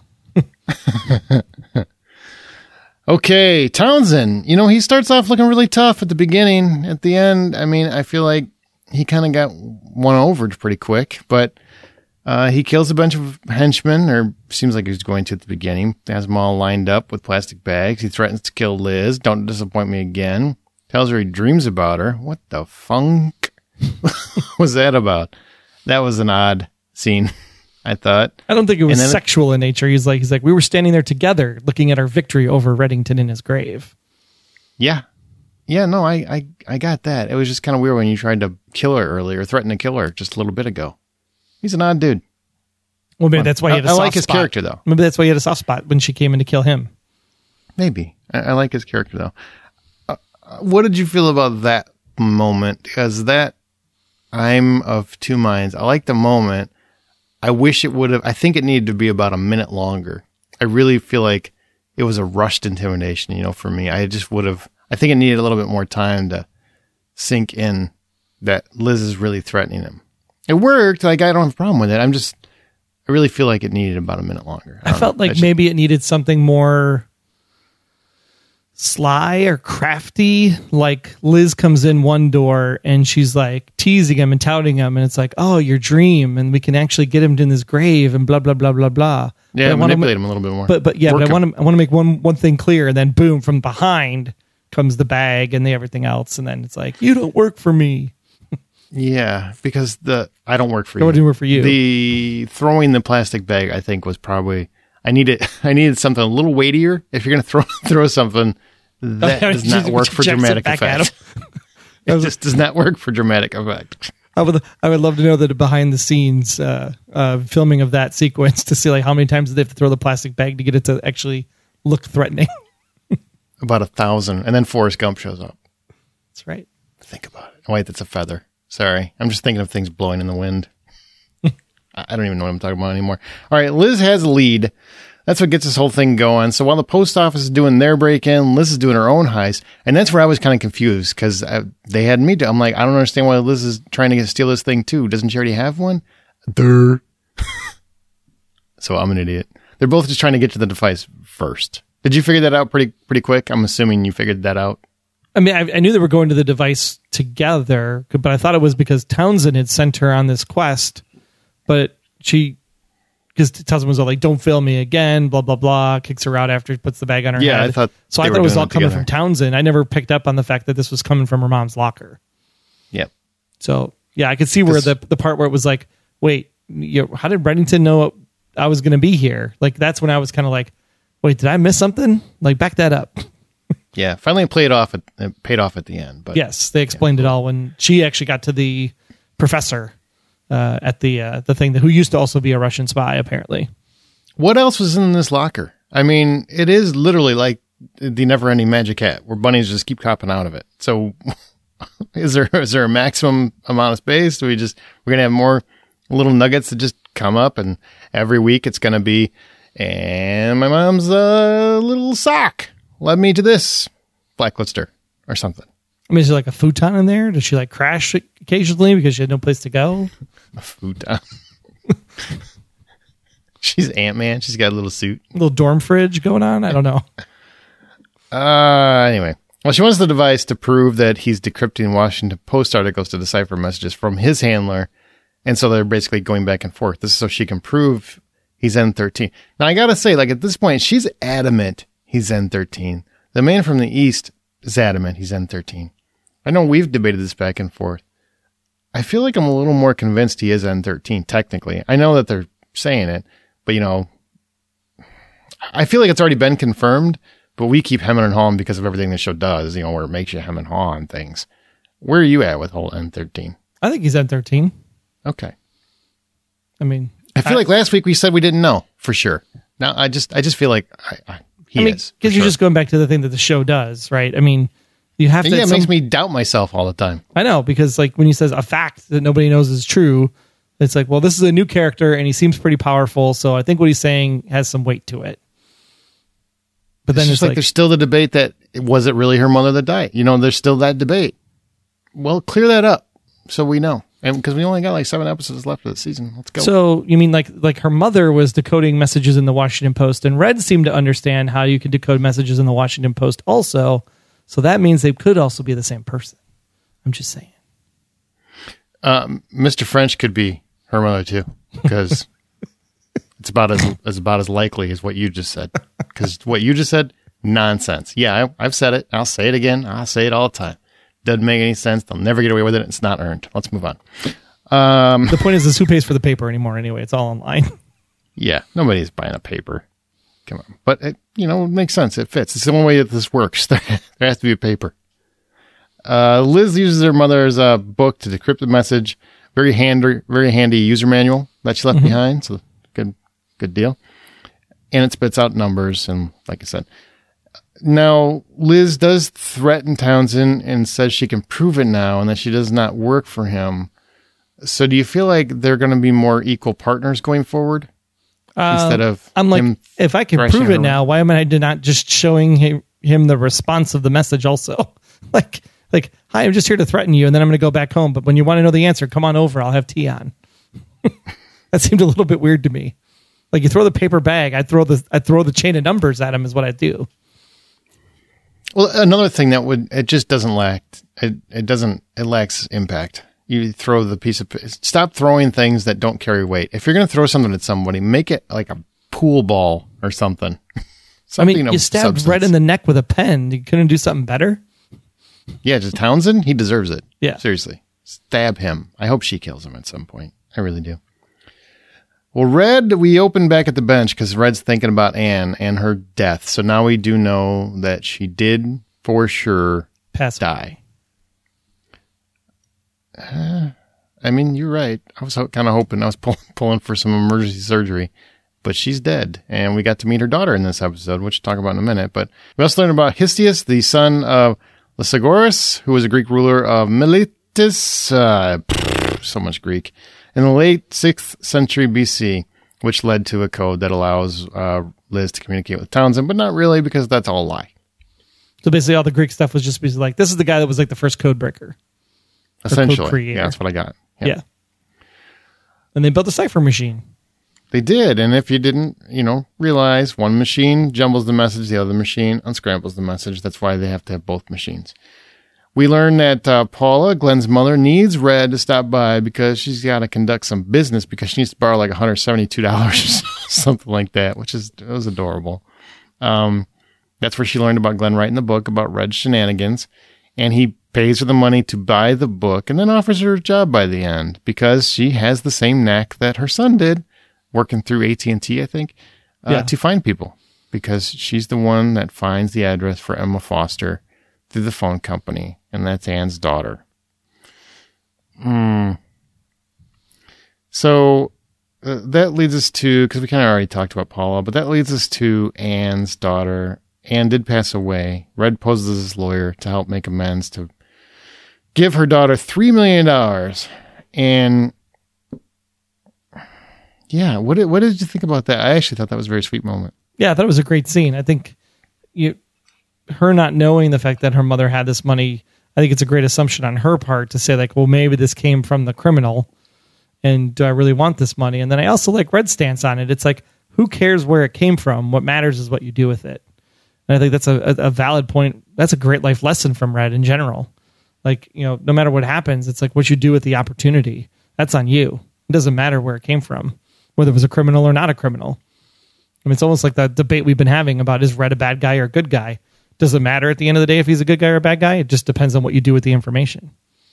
Okay, Townsend. You know, he starts off looking really tough at the beginning. At the end, I mean, I feel like he kind of got won over pretty quick. But uh, he kills a bunch of henchmen, or seems like he's going to at the beginning. Has them all lined up with plastic bags. He threatens to kill Liz. Don't disappoint me again. Tells her he dreams about her. What the funk was that about? That was an odd scene, I thought.
I don't think it was
then,
sexual in nature. He's like, he's like, we were standing there together looking at our victory over Reddington in his grave.
Yeah. Yeah, no, I, I, I got that. It was just kind of weird when you tried to kill her earlier, threaten to kill her just a little bit ago. He's an odd dude.
Well, maybe that's why he had a
I, I
soft
like his
spot.
character, though.
Maybe that's why he had a soft spot when she came in to kill him.
Maybe. I, I like his character, though. Uh, what did you feel about that moment? Because that, I'm of two minds. I like the moment. I wish it would have, I think it needed to be about a minute longer. I really feel like it was a rushed intimidation, you know, for me. I just would have, I think it needed a little bit more time to sink in that Liz is really threatening him. It worked. Like, I don't have a problem with it. I'm just, I really feel like it needed about a minute longer. I,
I felt
know.
like
just,
maybe it needed something more sly or crafty. Like Liz comes in one door and she's like teasing him and touting him, and it's like, oh, your dream, and we can actually get him in his grave and blah blah blah blah blah.
Yeah,
but
manipulate him a little bit more.
But but yeah,
Work
but I
him.
want to I want to make one one thing clear, and then boom, from behind comes the bag and the everything else, and then it's like, you don't work for me.
Yeah, because the I don't work for
I
you.
don't work for you.
The throwing the plastic bag, I think, was probably I needed I needed something a little weightier. If you're gonna throw throw something that does not work for dramatic effect, it just does not work for dramatic effect.
I would I would love to know the behind the scenes uh, uh, filming of that sequence to see like how many times did they have to throw the plastic bag to get it to actually look threatening.
About a thousand, and then Forrest Gump shows up.
That's right.
Think about it. Wait, that's a feather. Sorry. I'm just thinking of things blowing in the wind. I don't even know what I'm talking about anymore. All right, Liz has a lead. That's what gets this whole thing going. So while the post office is doing their break-in, Liz is doing her own heist. And that's where I was kind of confused because they had me do. I'm like, I don't understand why Liz is trying to get, steal this thing too. Doesn't she already have one? Durr. So I'm an idiot. They're both just trying to get to the device first. Did you figure that out pretty pretty quick? I'm assuming you figured that out.
I mean, I, I knew they were going to the device together, but I thought it was because Townsend had sent her on this quest. But she, because Townsend was all like, "Don't fail me again," blah blah blah, kicks her out after he puts the bag on her
Yeah,
head.
I thought
so.
they
I
were
thought it was
doing
all
it
coming
together.
from Townsend. I never picked up on the fact that this was coming from her mom's locker.
Yep.
So yeah, I could see where the the part where it was like, "Wait, you how did Reddington know I was going to be here?" Like that's when I was kind of like, "Wait, did I miss something?" Like back that up.
Yeah, finally it played off. At, it paid off at the end. But
yes, they explained yeah. it all when she actually got to the professor uh, at the uh, the thing that who used to also be a Russian spy. Apparently,
what else was in this locker? I mean, it is literally like the never-ending magic hat, where bunnies just keep popping out of it. So, is there is there a maximum amount of space? Do we just we're gonna have more little nuggets that just come up, and every week it's gonna be, and my mom's uh, little sock led me to this blacklister or something.
I mean, is there like a futon in there? Does she like crash occasionally because she had no place to go?
A futon. She's Ant-Man. She's got a little suit.
A little dorm fridge going on? I don't know.
Uh, anyway. Well, she wants the device to prove that he's decrypting Washington Post articles to decipher messages from his handler. And so they're basically going back and forth. This is so she can prove he's N thirteen. Now, I got to say, like at this point, she's adamant he's N thirteen. The man from the East is adamant he's N thirteen. I know we've debated this back and forth. I feel like I'm a little more convinced he is N thirteen, technically. I know that they're saying it, but, you know, I feel like it's already been confirmed, but we keep hemming and hawing because of everything the show does, you know, where it makes you hem and haw on things. Where are you at with whole N thirteen?
I think he's N thirteen.
Okay.
I mean...
I feel I, like last week we said we didn't know for sure. Now, I just I just feel like I... I He
I mean,
is.
Because you're
sure.
just going back to the thing that the show does, right? I mean, you have to.
Yeah, it
some,
makes me doubt myself all the time.
I know, because like when he says a fact that nobody knows is true, it's like, well, this is a new character and he seems pretty powerful, so I think what he's saying has some weight to it. But then
it's
it's,
just like,
like
there's still the debate that was it really her mother that died? You know, there's still that debate. Well, clear that up so we know. And because we only got like seven episodes left of the season. Let's go.
So you mean like like her mother was decoding messages in the Washington Post, and Red seemed to understand how you could decode messages in the Washington Post also. So that means they could also be the same person. I'm just saying.
Um, Mister French could be her mother too, because it's about as, as about as likely as what you just said. Because what you just said, nonsense. Yeah, I, I've said it. I'll say it again. I'll say it all the time. Doesn't make any sense. They'll never get away with it. It's not earned. Let's move on. Um,
the point is, is who pays for the paper anymore? Anyway, it's all online.
Yeah, nobody's buying a paper. Come on, but it, you know, it makes sense. It fits. It's the only way that this works. There, there has to be a paper. Uh, Liz uses her mother's uh, book to decrypt the message. Very handy, very handy user manual that she left mm-hmm. behind. So good, good deal. And it spits out numbers. And like I said. Now, Liz does threaten Townsend and says she can prove it now and that she does not work for him. So do you feel like they're going to be more equal partners going forward? Uh, instead of
I'm like,
him
if I can prove it now, why am I not just showing him, him the response of the message also? like, like, hi, I'm just here to threaten you and then I'm going to go back home. But when you want to know the answer, come on over. I'll have tea on. That seemed a little bit weird to me. Like you throw the paper bag, I throw the I throw the chain of numbers at him is what I do.
Well, another thing that would, it just doesn't lack, it, it doesn't, it lacks impact. You throw the piece of, stop throwing things that don't carry weight. If you're going to throw something at somebody, make it like a pool ball or something. something
I mean, you stabbed substance. Red in the neck with a pen. You couldn't do something better?
Yeah, just Townsend, he deserves it.
Yeah.
Seriously. Stab him. I hope she kills him at some point. I really do. Well, Red, we open back at the bench because Red's thinking about Anne and her death. So now we do know that she did for sure
Pass
die. Uh, I mean, you're right. I was ho- kind of hoping I was pull- pulling for some emergency surgery, but she's dead. And we got to meet her daughter in this episode, which we'll talk about in a minute. But we also learned about Histius, the son of Lysigoras, who was a Greek ruler of Miletus. Uh, so much Greek. In the late sixth century B C, which led to a code that allows uh, Liz to communicate with Townsend, but not really because that's all a lie.
So basically all the Greek stuff was just basically like, this is the guy that was like the first code breaker.
Essentially. Code yeah, that's what I got.
Yep. Yeah. And they built a cipher machine.
They did. And if you didn't, you know, realize one machine jumbles the message, the other machine unscrambles the message. That's why they have to have both machines. We learn that uh, Paula, Glenn's mother, needs Red to stop by because she's got to conduct some business because she needs to borrow like one hundred seventy-two dollars, something like that, which is it was adorable. Um, that's where she learned about Glenn writing the book about Red's shenanigans, and he pays her the money to buy the book and then offers her a job by the end because she has the same knack that her son did, working through A T and T, I think, uh, yeah. to find people because she's the one that finds the address for Emma Foster through the phone company. And that's Anne's daughter. Mm. So uh, that leads us to, because we kind of already talked about Paula, but that leads us to Anne's daughter. Anne did pass away. Red poses as his lawyer to help make amends to give her daughter three million dollars. And yeah, what did, what did you think about that? I actually thought that was a very sweet moment.
Yeah, I thought it was a great scene. I think you, her not knowing the fact that her mother had this money, I think it's a great assumption on her part to say like, well, maybe this came from the criminal and do I really want this money? And then I also like Red's stance on it. It's like, who cares where it came from? What matters is what you do with it. And I think that's a, a, a valid point. That's a great life lesson from Red in general. Like, you know, no matter what happens, it's like what you do with the opportunity. That's on you. It doesn't matter where it came from, whether it was a criminal or not a criminal. I mean, it's almost like that debate we've been having about is Red a bad guy or a good guy? Does it matter at the end of the day if he's a good guy or a bad guy? It just depends on what you do with the information.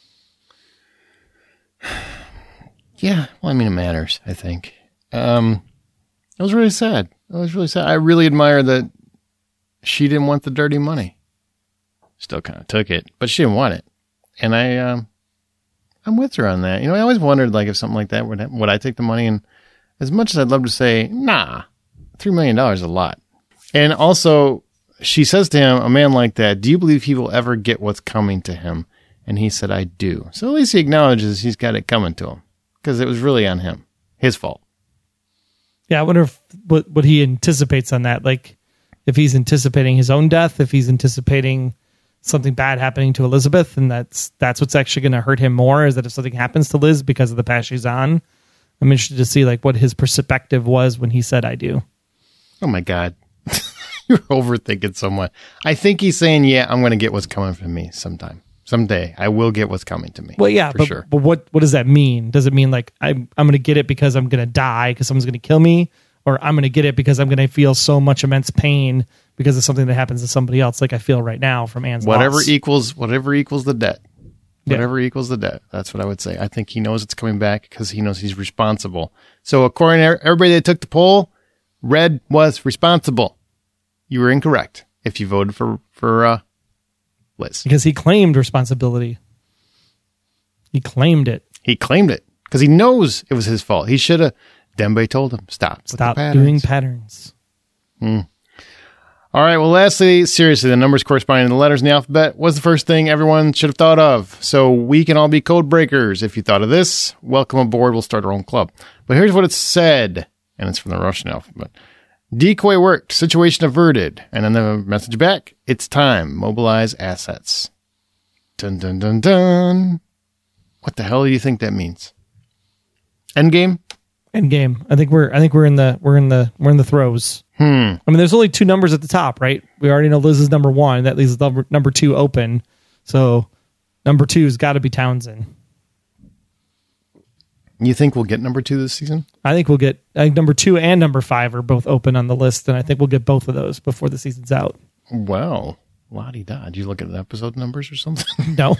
Yeah, well, I mean, it matters, I think. Um, it was really sad. It was really sad. I really admire that she didn't want the dirty money. Still kind of took it, but she didn't want it. And I, um, I'm with her on that. You know, I always wondered, like, if something like that would happen, would I take the money? And as much as I'd love to say, nah, three million dollars is a lot. And also, she says to him, a man like that, do you believe he will ever get what's coming to him? And he said, I do. So at least he acknowledges he's got it coming to him because it was really on him. His fault.
Yeah, I wonder if, what, what he anticipates on that. Like, if he's anticipating his own death, if he's anticipating something bad happening to Elizabeth, and that's that's what's actually going to hurt him more, is that if something happens to Liz because of the path she's on. I'm interested to see like what his perspective was when he said, I do.
Oh my God. You're overthinking so much. I think he's saying, yeah, I'm going to get what's coming for me sometime. Someday I will get what's coming to me.
Well, yeah,
for
but,
sure.
but what, what does that mean? Does it mean like I'm, I'm going to get it because I'm going to die because someone's going to kill me? Or I'm going to get it because I'm going to feel so much immense pain because of something that happens to somebody else, like I feel right now from Anne's
Whatever
loss.
equals, whatever equals the debt.
Yeah.
Whatever equals the debt. That's what I would say. I think he knows it's coming back because he knows he's responsible. So according to everybody that took the poll, Red was responsible. You were incorrect if you voted for, for uh, Liz.
Because he claimed responsibility. He claimed it.
He claimed it because he knows it was his fault. He should have. Dembe told him, stop. with
Stop
the patterns.
doing patterns.
Hmm. All right. Well, lastly, seriously, the numbers corresponding to the letters in the alphabet was the first thing everyone should have thought of. So we can all be code breakers. If you thought of this, welcome aboard. We'll start our own club. But here's what it said, and it's from the Russian alphabet. Decoy worked. Situation averted. And then the message back. It's time. Mobilize assets. Dun, dun, dun, dun. What the hell do you think that means? Endgame?
Endgame. I think we're I think we're in the we're in the we're in the throes.
Hmm.
I mean, there's only two numbers at the top, right? We already know Liz is number one. That leaves number, number two open. So number two's got to be Townsend.
You think we'll get number two this season?
I think we'll get. I think number two and number five are both open on the list, and I think we'll get both of those before the season's out.
Well, la-di-da. Did you look at the episode numbers or something?
No,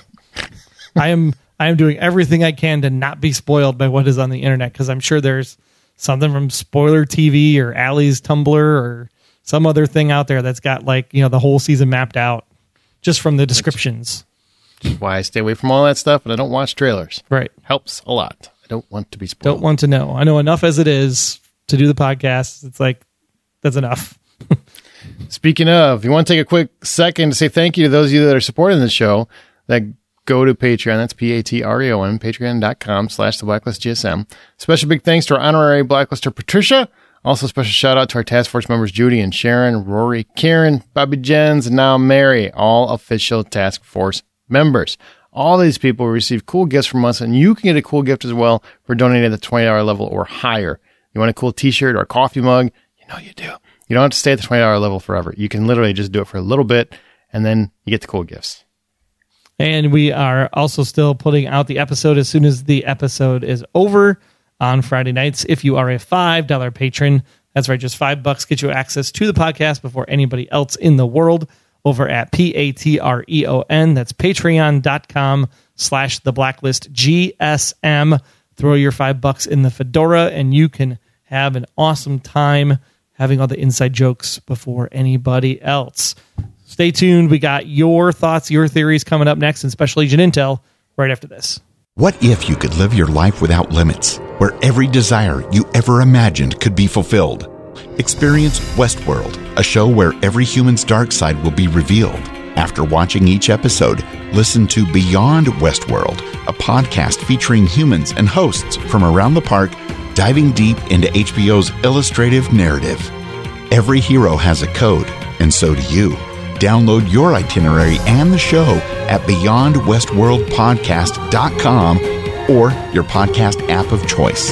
I am. I am doing everything I can to not be spoiled by what is on the internet, because I'm sure there's something from Spoiler T V or Allie's Tumblr or some other thing out there that's got like, you know, the whole season mapped out just from the descriptions.
Which is why I stay away from all that stuff, and I don't watch trailers.
Right.
Helps a lot. I don't want to be spoiled.
Don't want to know. I know enough as it is to do the podcast. It's like, that's enough.
Speaking of, you want to take a quick second to say thank you to those of you that are supporting the show, that go to Patreon. That's P A T R E O N, patreon.com slash the Blacklist G S M. Special big thanks to our honorary Blacklister, Patricia. Also special shout out to our task force members, Judy and Sharon, Rory, Karen, Bobby Jens, and now Mary, all official task force members. All these people receive cool gifts from us, and you can get a cool gift as well for donating at the twenty dollars level or higher. You want a cool t-shirt or a coffee mug? You know you do. You don't have to stay at the twenty dollars level forever. You can literally just do it for a little bit, and then you get the cool gifts.
And we are also still putting out the episode as soon as the episode is over on Friday nights. If you are a five dollars patron, that's right, just five bucks get you access to the podcast before anybody else in the world over at P A T R E O N. That's patreon.com slash the blacklist G S M. Throw your five bucks in the fedora and you can have an awesome time having all the inside jokes before anybody else. Stay tuned. We got your thoughts, your theories coming up next in Special Agent Intel right after this.
What if you could live your life without limits, where every desire you ever imagined could be fulfilled? Experience Westworld, a show where every human's dark side will be revealed. After watching each episode, listen to Beyond Westworld, a podcast featuring humans and hosts from around the park, diving deep into H B O's illustrative narrative. Every hero has a code, and so do you. Download your itinerary and the show at beyond westworld podcast dot com or your podcast app of choice.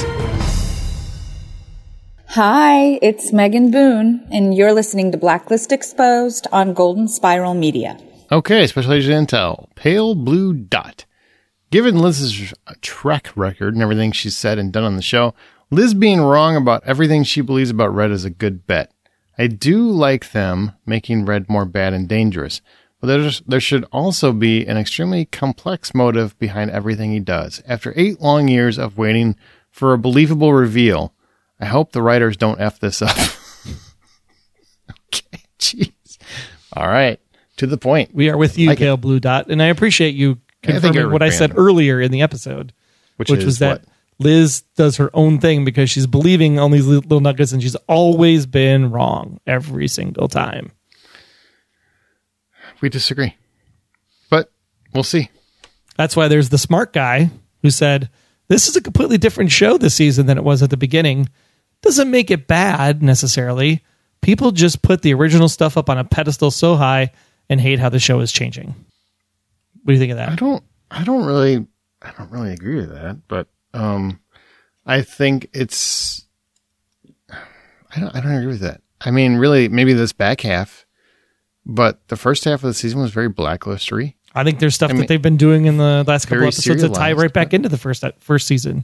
Hi, it's Megan Boone, and you're listening to Blacklist Exposed on Golden Spiral Media.
Okay, Special Agent Intel, Pale Blue Dot. Given Liz's track record and everything she's said and done on the show, Liz being wrong about everything she believes about Red is a good bet. I do like them making Red more bad and dangerous, but there's, there should also be an extremely complex motive behind everything he does. After eight long years of waiting for a believable reveal, I hope the writers don't F this up. Okay, jeez. All right, to the point.
We are with you,
Like
Pale
it.
Blue Dot, and I appreciate you
I think
confirming
you're
what I said
random.
earlier in the episode,
Which,
which
is
was that
what?
Liz does her own thing because she's believing on these li- little nuggets, and she's always been wrong every single time.
We disagree, but we'll see.
That's why there's the smart guy who said, this is a completely different show this season than it was at the beginning. Doesn't make it bad necessarily, people just put the original stuff up on a pedestal so high and hate how the show is changing. What do you think of that?
I don't, I don't really, I don't really agree with that, but um, I think it's, I don't, I don't agree with that. I mean, really, maybe this back half, but the first half of the season was very blacklistery.
I think there's stuff
I
that
mean,
they've been doing in the last couple
very
episodes that tie right back into the first first season.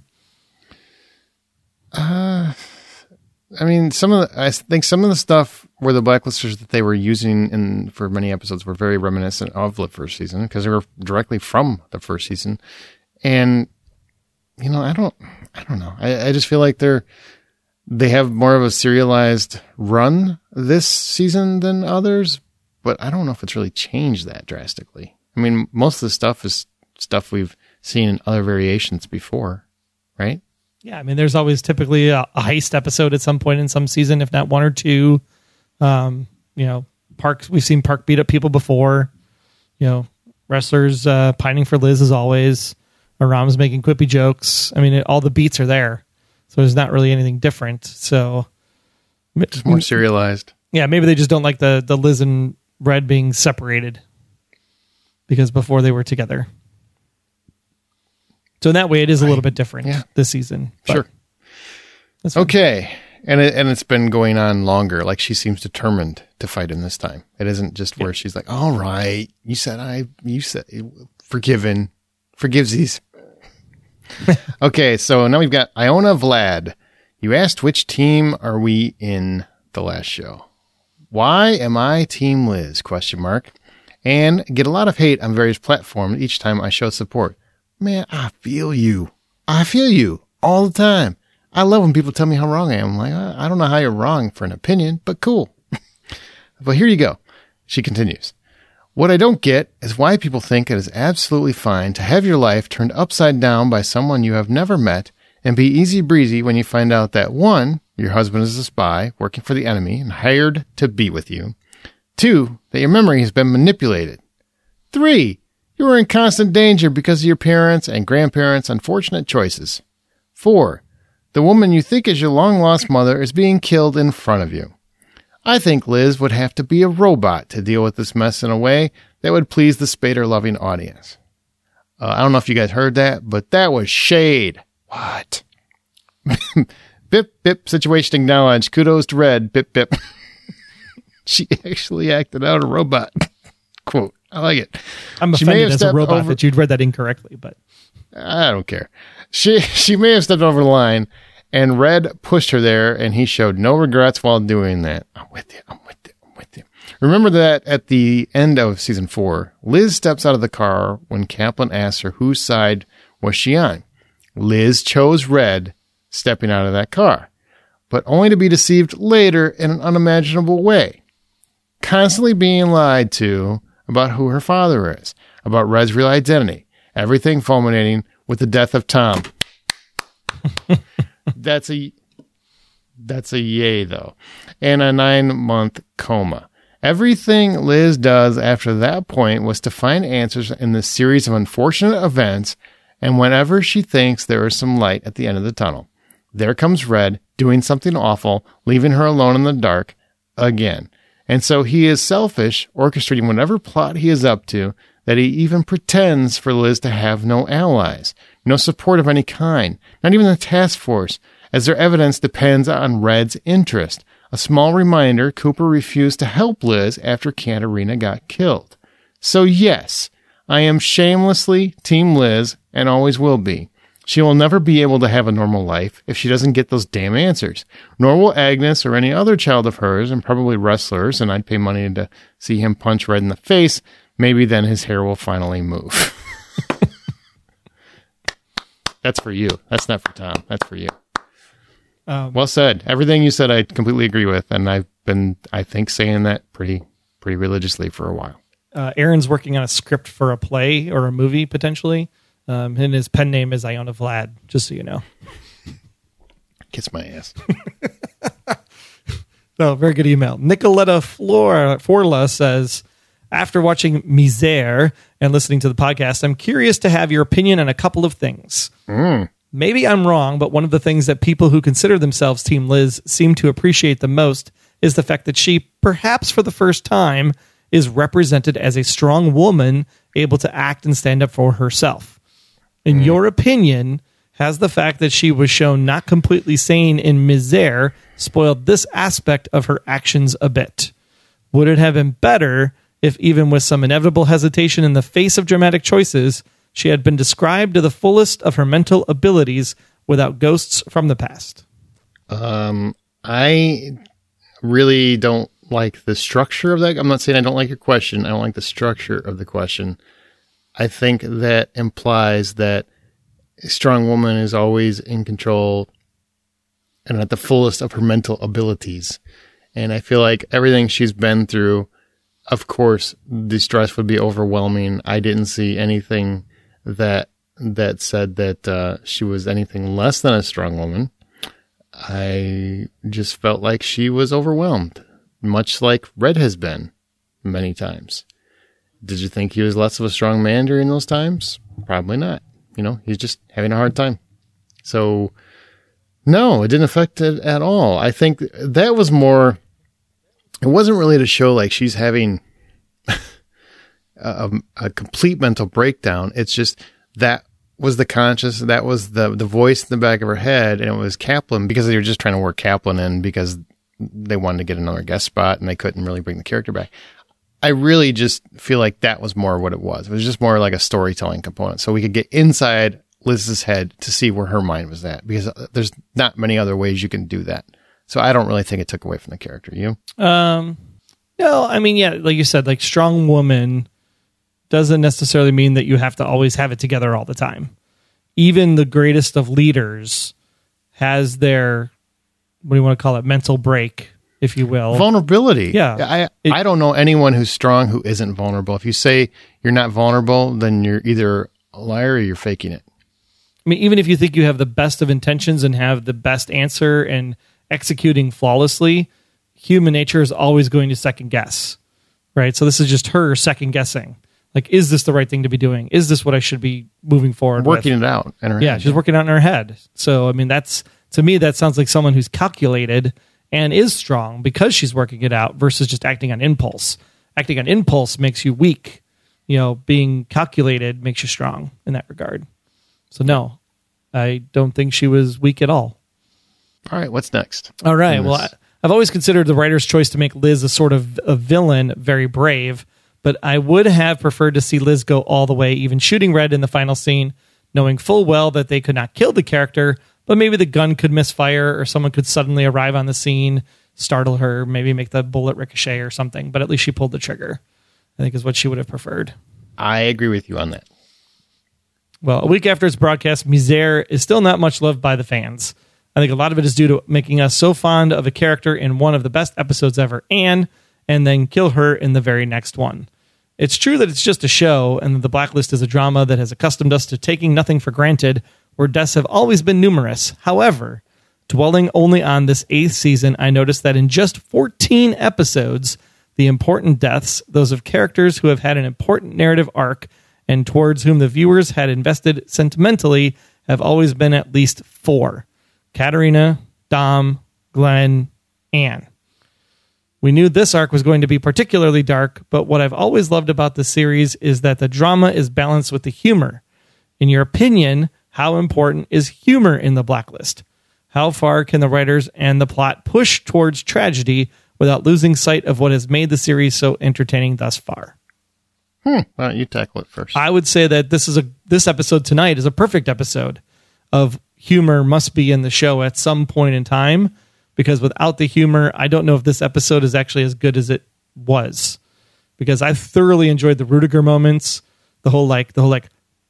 Uh, I mean, some of the, I think some of the stuff where the blacklisters that they were using in for many episodes were very reminiscent of the first season because they were directly from the first season. And, you know, I don't, I don't know. I, I just feel like they're, they have more of a serialized run this season than others, but I don't know if it's really changed that drastically. I mean, most of the stuff is stuff we've seen in other variations before, right?
Yeah, I mean, there's always typically a, a heist episode at some point in some season, if not one or two. Um, you know, Park. We've seen Park beat up people before. You know, wrestlers uh, pining for Liz as always. Aram's making quippy jokes. I mean, it, all the beats are there, so there's not really anything different. So,
just more serialized.
Yeah, maybe they just don't like the the Liz and Red being separated because before they were together. So in that way, it is a little bit different
yeah.
this season.
Sure. Okay. And it, and it's been going on longer. Like she seems determined to fight him this time. It isn't just where yeah. she's like, all right, you said I, you said forgiven, forgivesies. Okay. So now we've got Iona Vlad. You asked which team are we in the last show? Why am I Team Liz? Question mark. And get a lot of hate on various platforms each time I show support. Man, I feel you. I feel you all the time. I love when people tell me how wrong I am. I'm like, I don't know how you're wrong for an opinion, but cool. But here you go. She continues. What I don't get is why people think it is absolutely fine to have your life turned upside down by someone you have never met and be easy breezy when you find out that one, your husband is a spy working for the enemy and hired to be with you. Two, that your memory has been manipulated. Three, you are in constant danger because of your parents' and grandparents' unfortunate choices. Four, the woman you think is your long-lost mother is being killed in front of you. I think Liz would have to be a robot to deal with this mess in a way that would please the Spader-loving audience. Uh, I don't know if you guys heard that, but that was shade. What? Bip, bip, situation acknowledged. Kudos to Red. Bip, bip. She actually acted out a robot. Quote. I like it.
I'm
she
offended as a robot over, that you'd read that incorrectly, but
I don't care. She she may have stepped over the line, and Red pushed her there, and he showed no regrets while doing that. I'm with you. I'm with you. I'm with you. Remember that at the end of season four, Liz steps out of the car when Kaplan asks her whose side was she on. Liz chose Red stepping out of that car, but only to be deceived later in an unimaginable way. Constantly being lied to about who her father is, about Red's real identity, everything culminating with the death of Tom. That's a that's a yay, though. And a nine-month coma. Everything Liz does after that point was to find answers in this series of unfortunate events, and whenever she thinks there is some light at the end of the tunnel, there comes Red doing something awful, leaving her alone in the dark again. And so he is selfish, orchestrating whatever plot he is up to, that he even pretends for Liz to have no allies, no support of any kind, not even the task force, as their evidence depends on Red's interest. A small reminder Cooper refused to help Liz after Katarina got killed. So yes, I am shamelessly Team Liz and always will be. She will never be able to have a normal life if she doesn't get those damn answers. Nor will Agnes or any other child of hers, and probably wrestlers, and I'd pay money to see him punch Red in the face. Maybe then his hair will finally move. That's for you. That's not for Tom. That's for you. Um, well said. Everything you said I completely agree with, and I've been, I think, saying that pretty pretty religiously for a while.
Uh, Aaron's working on a script for a play or a movie, potentially. Um, and his pen name is Iona Vlad, just so you know.
Kiss my ass.
No, very good email. Nicoletta Flora, Forla says, after watching Misère and listening to the podcast, I'm curious to have your opinion on a couple of things.
Mm.
Maybe I'm wrong, but one of the things that people who consider themselves Team Liz seem to appreciate the most is the fact that she, perhaps for the first time, is represented as a strong woman able to act and stand up for herself. In mm. your opinion, has the fact that she was shown not completely sane in Misère spoiled this aspect of her actions a bit? Would it have been better if, even with some inevitable hesitation in the face of dramatic choices, she had been described to the fullest of her mental abilities without ghosts from the past?
Um, I really don't like the structure of that. I'm not saying I don't like your question. I don't like the structure of the question. I think that implies that a strong woman is always in control and at the fullest of her mental abilities. And I feel like everything she's been through, of course, the stress would be overwhelming. I didn't see anything that that said that uh, she was anything less than a strong woman. I just felt like she was overwhelmed, much like Red has been many times. Did you think he was less of a strong man during those times? Probably not. You know, he's just having a hard time. So, no, it didn't affect it at all. I think that was more, it wasn't really to show like she's having a, a complete mental breakdown. It's just that was the conscious, that was the, the voice in the back of her head, and it was Kaplan, because they were just trying to work Kaplan in because they wanted to get another guest spot and they couldn't really bring the character back. I really just feel like that was more what it was. It was just more like a storytelling component. So we could get inside Liz's head to see where her mind was at, because there's not many other ways you can do that. So I don't really think it took away from the character. You?
Um, no, I mean, yeah, like you said, like strong woman doesn't necessarily mean that you have to always have it together all the time. Even the greatest of leaders has their, what do you want to call it, mental break, if you will.
Vulnerability.
Yeah.
I
it,
I don't know anyone who's strong who isn't vulnerable. If you say you're not vulnerable, then you're either a liar or you're faking it.
I mean, even if you think you have the best of intentions and have the best answer and executing flawlessly, human nature is always going to second guess, right? So this is just her second guessing. Like, is this the right thing to be doing? Is this what I should be moving forward
Working
with?
it out in her
yeah,
head.
she's working out in her head. So, I mean, that's, to me, that sounds like someone who's calculated and is strong because she's working it out versus just acting on impulse. Acting on impulse makes you weak. You know, being calculated makes you strong in that regard. So, no, I don't think she was weak at all.
All right, what's next?
All right, well, I, I've always considered the writer's choice to make Liz a sort of a villain very brave, but I would have preferred to see Liz go all the way, even shooting Red in the final scene, knowing full well that they could not kill the character, but maybe the gun could misfire or someone could suddenly arrive on the scene, startle her, maybe make the bullet ricochet or something, but at least she pulled the trigger, I think is what she would have preferred.
I agree with you on that.
Well, a week after its broadcast, Misère is still not much loved by the fans. I think a lot of it is due to making us so fond of a character in one of the best episodes ever, Anne, and then kill her in the very next one. It's true that it's just a show, and that The Blacklist is a drama that has accustomed us to taking nothing for granted, where deaths have always been numerous. However, dwelling only on this eighth season, I noticed that in just fourteen episodes, the important deaths, those of characters who have had an important narrative arc, and towards whom the viewers had invested sentimentally, have always been at least four. Katerina, Dom, Glenn, Anne. We knew this arc was going to be particularly dark, but what I've always loved about the series is that the drama is balanced with the humor. In your opinion, how important is humor in The Blacklist? How far can the writers and the plot push towards tragedy without losing sight of what has made the series so entertaining thus far?
Hmm. Why don't you tackle it first?
I would say that this is a this episode tonight is a perfect episode of humor must be in the show at some point in time, because without the humor, I don't know if this episode is actually as good as it was, because I thoroughly enjoyed the Rudiger moments, the whole like the whole like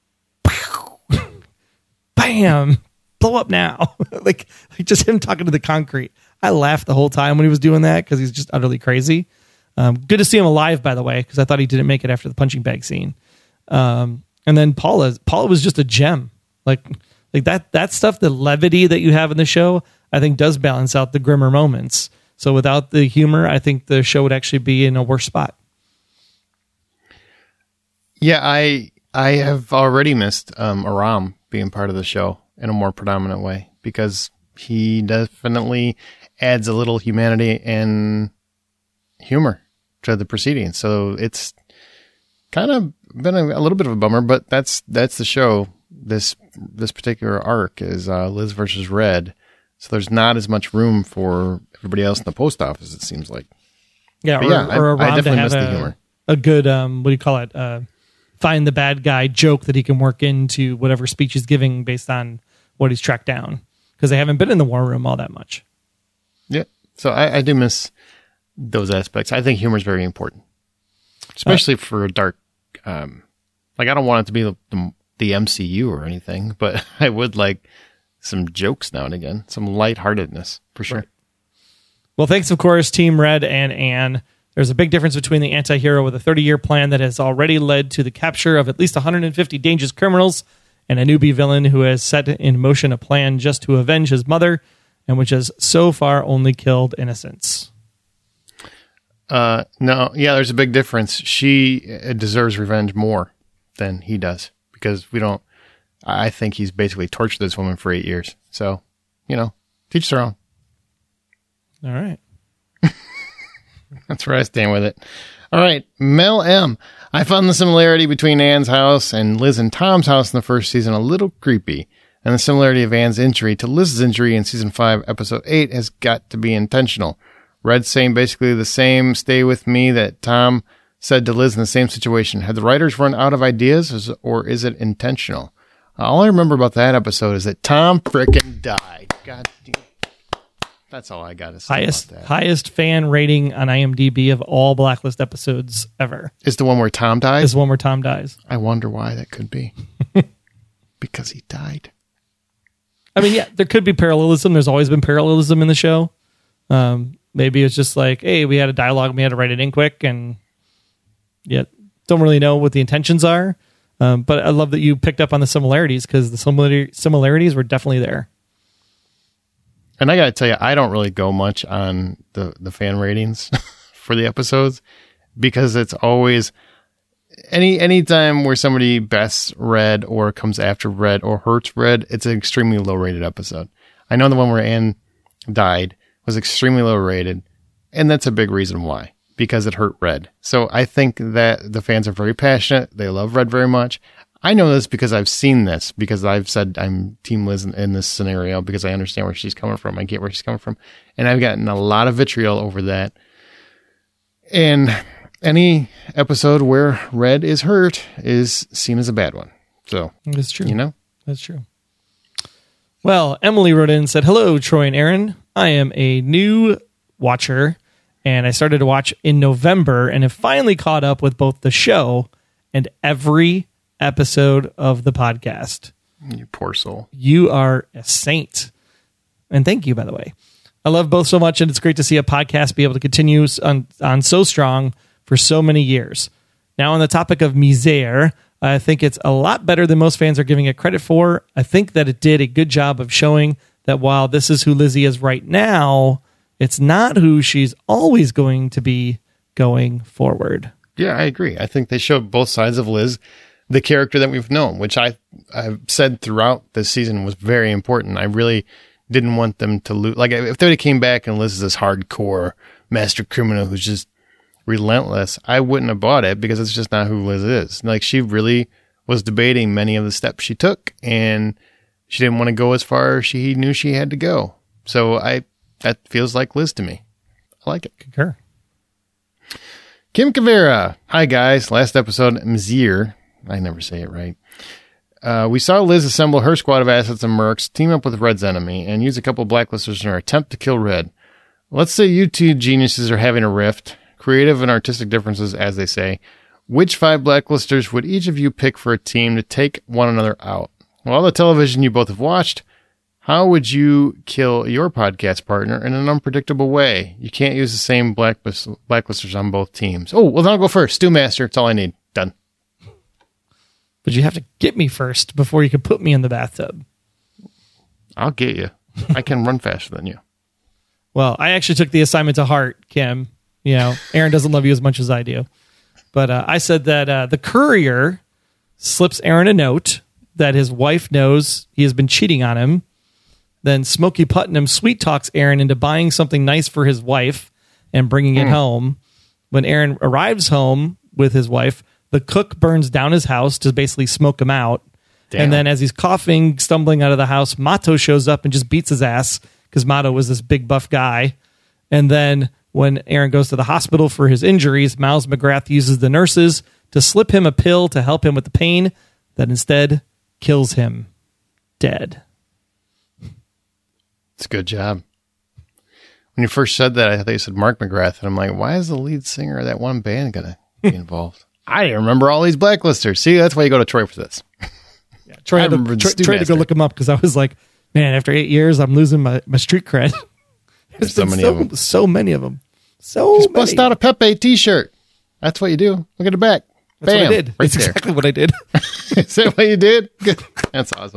bam, blow up now. like, like just him talking to the concrete. I laughed the whole time when he was doing that because he's just utterly crazy. Um, good to see him alive, by the way, because I thought he didn't make it after the punching bag scene. Um, and then Paula, Paula was just a gem. Like, like that, that stuff, the levity that you have in the show, I think does balance out the grimmer moments. So without the humor, I think the show would actually be in a worse spot.
Yeah, I I have already missed um, Aram being part of the show in a more predominant way, because he definitely, adds a little humanity and humor to the proceedings. So it's kind of been a, a little bit of a bummer, but that's that's the show. This this particular arc is uh, Liz versus Red. So there's not as much room for everybody else in the post office, it seems like.
Yeah,
but
or,
yeah
or
I,
a Ron
I definitely
to have
miss the
a,
humor.
a good, um, what do you call it? Uh, find the bad guy joke that he can work into whatever speech he's giving based on what he's tracked down. Because they haven't been in the war room all that much.
Yeah. So I, I do miss those aspects. I think humor is very important, especially uh, for a dark, um, like I don't want it to be the, the, the M C U or anything, but I would like some jokes now and again, some lightheartedness for sure.
Right. Well, thanks, of course, Team Red and Anne. There's a big difference between the anti-hero with a thirty-year plan that has already led to the capture of at least one hundred fifty dangerous criminals and a newbie villain who has set in motion a plan just to avenge his mother and which has so far only killed innocents.
Uh, no, yeah, there's a big difference. She deserves revenge more than he does because we don't, I think he's basically tortured this woman for eight years. So, you know, teach their own.
All right.
That's where I stand with it. All right. Mel M. I found the similarity between Anne's house and Liz and Tom's house in the first season a little creepy. And the similarity of Anne's injury to Liz's injury in season five, episode eight has got to be intentional. Red saying basically the same stay with me that Tom said to Liz in the same situation. Had the writers run out of ideas or is it intentional? All I remember about that episode is that Tom frickin' died. God damn. That's all I got to say
highest,
about that.
Highest fan rating on IMDb of all Blacklist episodes ever.
Is the one where Tom dies?
Is the one where Tom dies.
I wonder why that could be. Because he died.
I mean, yeah, there could be parallelism. There's always been parallelism in the show. Um, maybe it's just like, hey, we had a dialogue, and we had to write it in quick, and yeah, don't really know what the intentions are. Um, but I love that you picked up on the similarities because the similar similarities were definitely there.
And I got to tell you, I don't really go much on the, the fan ratings for the episodes because it's always any any time where somebody bests Red or comes after Red or hurts Red, it's an extremely low rated episode. I know the one where Anne died was extremely low rated, and that's a big reason why, because it hurt Red. So I think that the fans are very passionate. They love Red very much. I know this because I've seen this, because I've said I'm Team Liz in, in this scenario because I understand where she's coming from. I get where she's coming from. And I've gotten a lot of vitriol over that. And any episode where Red is hurt is seen as a bad one. So,
that's true.
You know?
That's true. Well, Emily wrote in and said, hello, Troy and Aaron. I am a new watcher, and I started to watch in November and have finally caught up with both the show and every episode of the podcast.
You poor soul.
You are a saint. And thank you, by the way. I love both so much, and it's great to see a podcast be able to continue on, on so strong for so many years. Now, on the topic of Misère, I think it's a lot better than most fans are giving it credit for. I think that it did a good job of showing that while this is who Lizzie is right now, it's not who she's always going to be going forward.
Yeah, I agree. I think they showed both sides of Liz, the character that we've known, which I, I've said throughout this season was very important. I really didn't want them to lose. Like, if they came back and Liz is this hardcore master criminal who's just relentless, I wouldn't have bought it because it's just not who Liz is. Like, she really was debating many of the steps she took, and she didn't want to go as far as she knew she had to go. So I that feels like Liz to me. I like it.
Concur.
Kim Cavera. Hi, guys. Last episode, Mzir. I never say it right. Uh, we saw Liz assemble her squad of assets and mercs, team up with Red's enemy, and use a couple of blacklisters in her attempt to kill Red. Let's say you two geniuses are having a rift, creative and artistic differences, as they say. Which five blacklisters would each of you pick for a team to take one another out? Well, all the television you both have watched, how would you kill your podcast partner in an unpredictable way? You can't use the same blacklist, blacklisters on both teams. Oh, well, then I'll go first. Stu Master. That's all I need. Done.
But you have to get me first before you can put me in the bathtub.
I'll get you. I can run faster than you.
Well, I actually took the assignment to heart, Kim. You know, Aaron doesn't love you as much as I do. But uh, I said that uh, the courier slips Aaron a note that his wife knows he has been cheating on him. then Smokey Putnam sweet talks Aaron into buying something nice for his wife and bringing it mm. home. When Aaron arrives home with his wife, the cook burns down his house to basically smoke him out. Damn. And then as he's coughing, stumbling out of the house, Mato shows up and just beats his ass because Mato was this big buff guy. And then when Aaron goes to the hospital for his injuries, Miles McGrath uses the nurses to slip him a pill to help him with the pain that instead kills him dead.
It's a good job. When you first said that, I thought you said Mark McGrath, and I'm like, why is the lead singer of that one band going to be involved? I didn't remember all these blacklisters. See, that's why you go to Troy for this.
Yeah, Troy had to, Troy, Troy to go look them up because I was like, man, after eight years, I'm losing my, my street cred. There's
so many
so,
of them.
So many of them. So
Just
many.
Bust out a Pepe t-shirt. That's what you do. Look at the back.
That's
Bam,
what I did.
Right
That's
there.
exactly what I did.
Is that what you did? Good. That's awesome.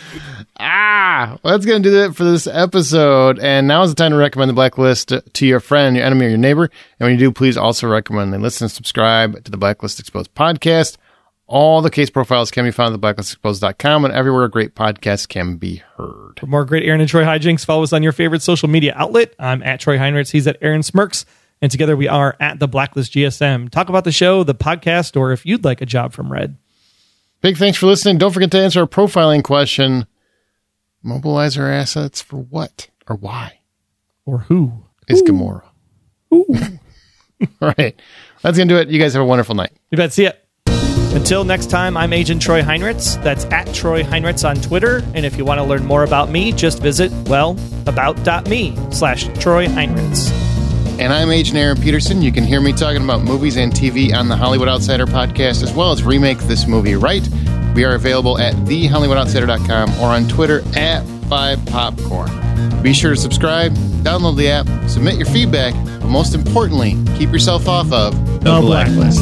Ah, well, that's going to do it for this episode. And now is the time to recommend the Blacklist to your friend, your enemy, or your neighbor. And when you do, please also recommend they listen and subscribe to the Blacklist Exposed podcast. All the case profiles can be found at the blacklist exposed dot com and everywhere great podcasts can be heard.
For more great Aaron and Troy hijinks, follow us on your favorite social media outlet. I'm at Troy Heinrichs. He's at Aaron Smirks. And together we are at the Blacklist G S M. Talk about the show, the podcast, or if you'd like a job from Red.
Big thanks for listening. Don't forget to answer our profiling question. Mobilize our assets for what or why?
Or who?
Is
Ooh.
Gamora.
Ooh.
All right. That's going to do it. You guys have a wonderful night.
You bet. See ya. Until next time, I'm Agent Troy Heinrichs. That's at Troy Heinrichs on Twitter. And if you want to learn more about me, just visit, well, about.me slash Troy Heinrichs.
And I'm Agent Aaron Peterson. You can hear me talking about movies and T V on the Hollywood Outsider podcast, as well as Remake This Movie Right. We are available at the hollywood outsider dot com or on Twitter at five popcorn. Be sure to subscribe, download the app, submit your feedback, but most importantly, keep yourself off of
the Blacklist.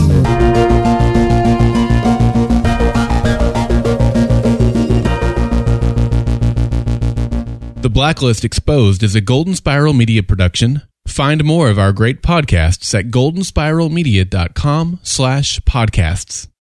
The Blacklist Exposed is a Golden Spiral Media production. Find more of our great podcasts at golden spiral media dot com slash podcasts.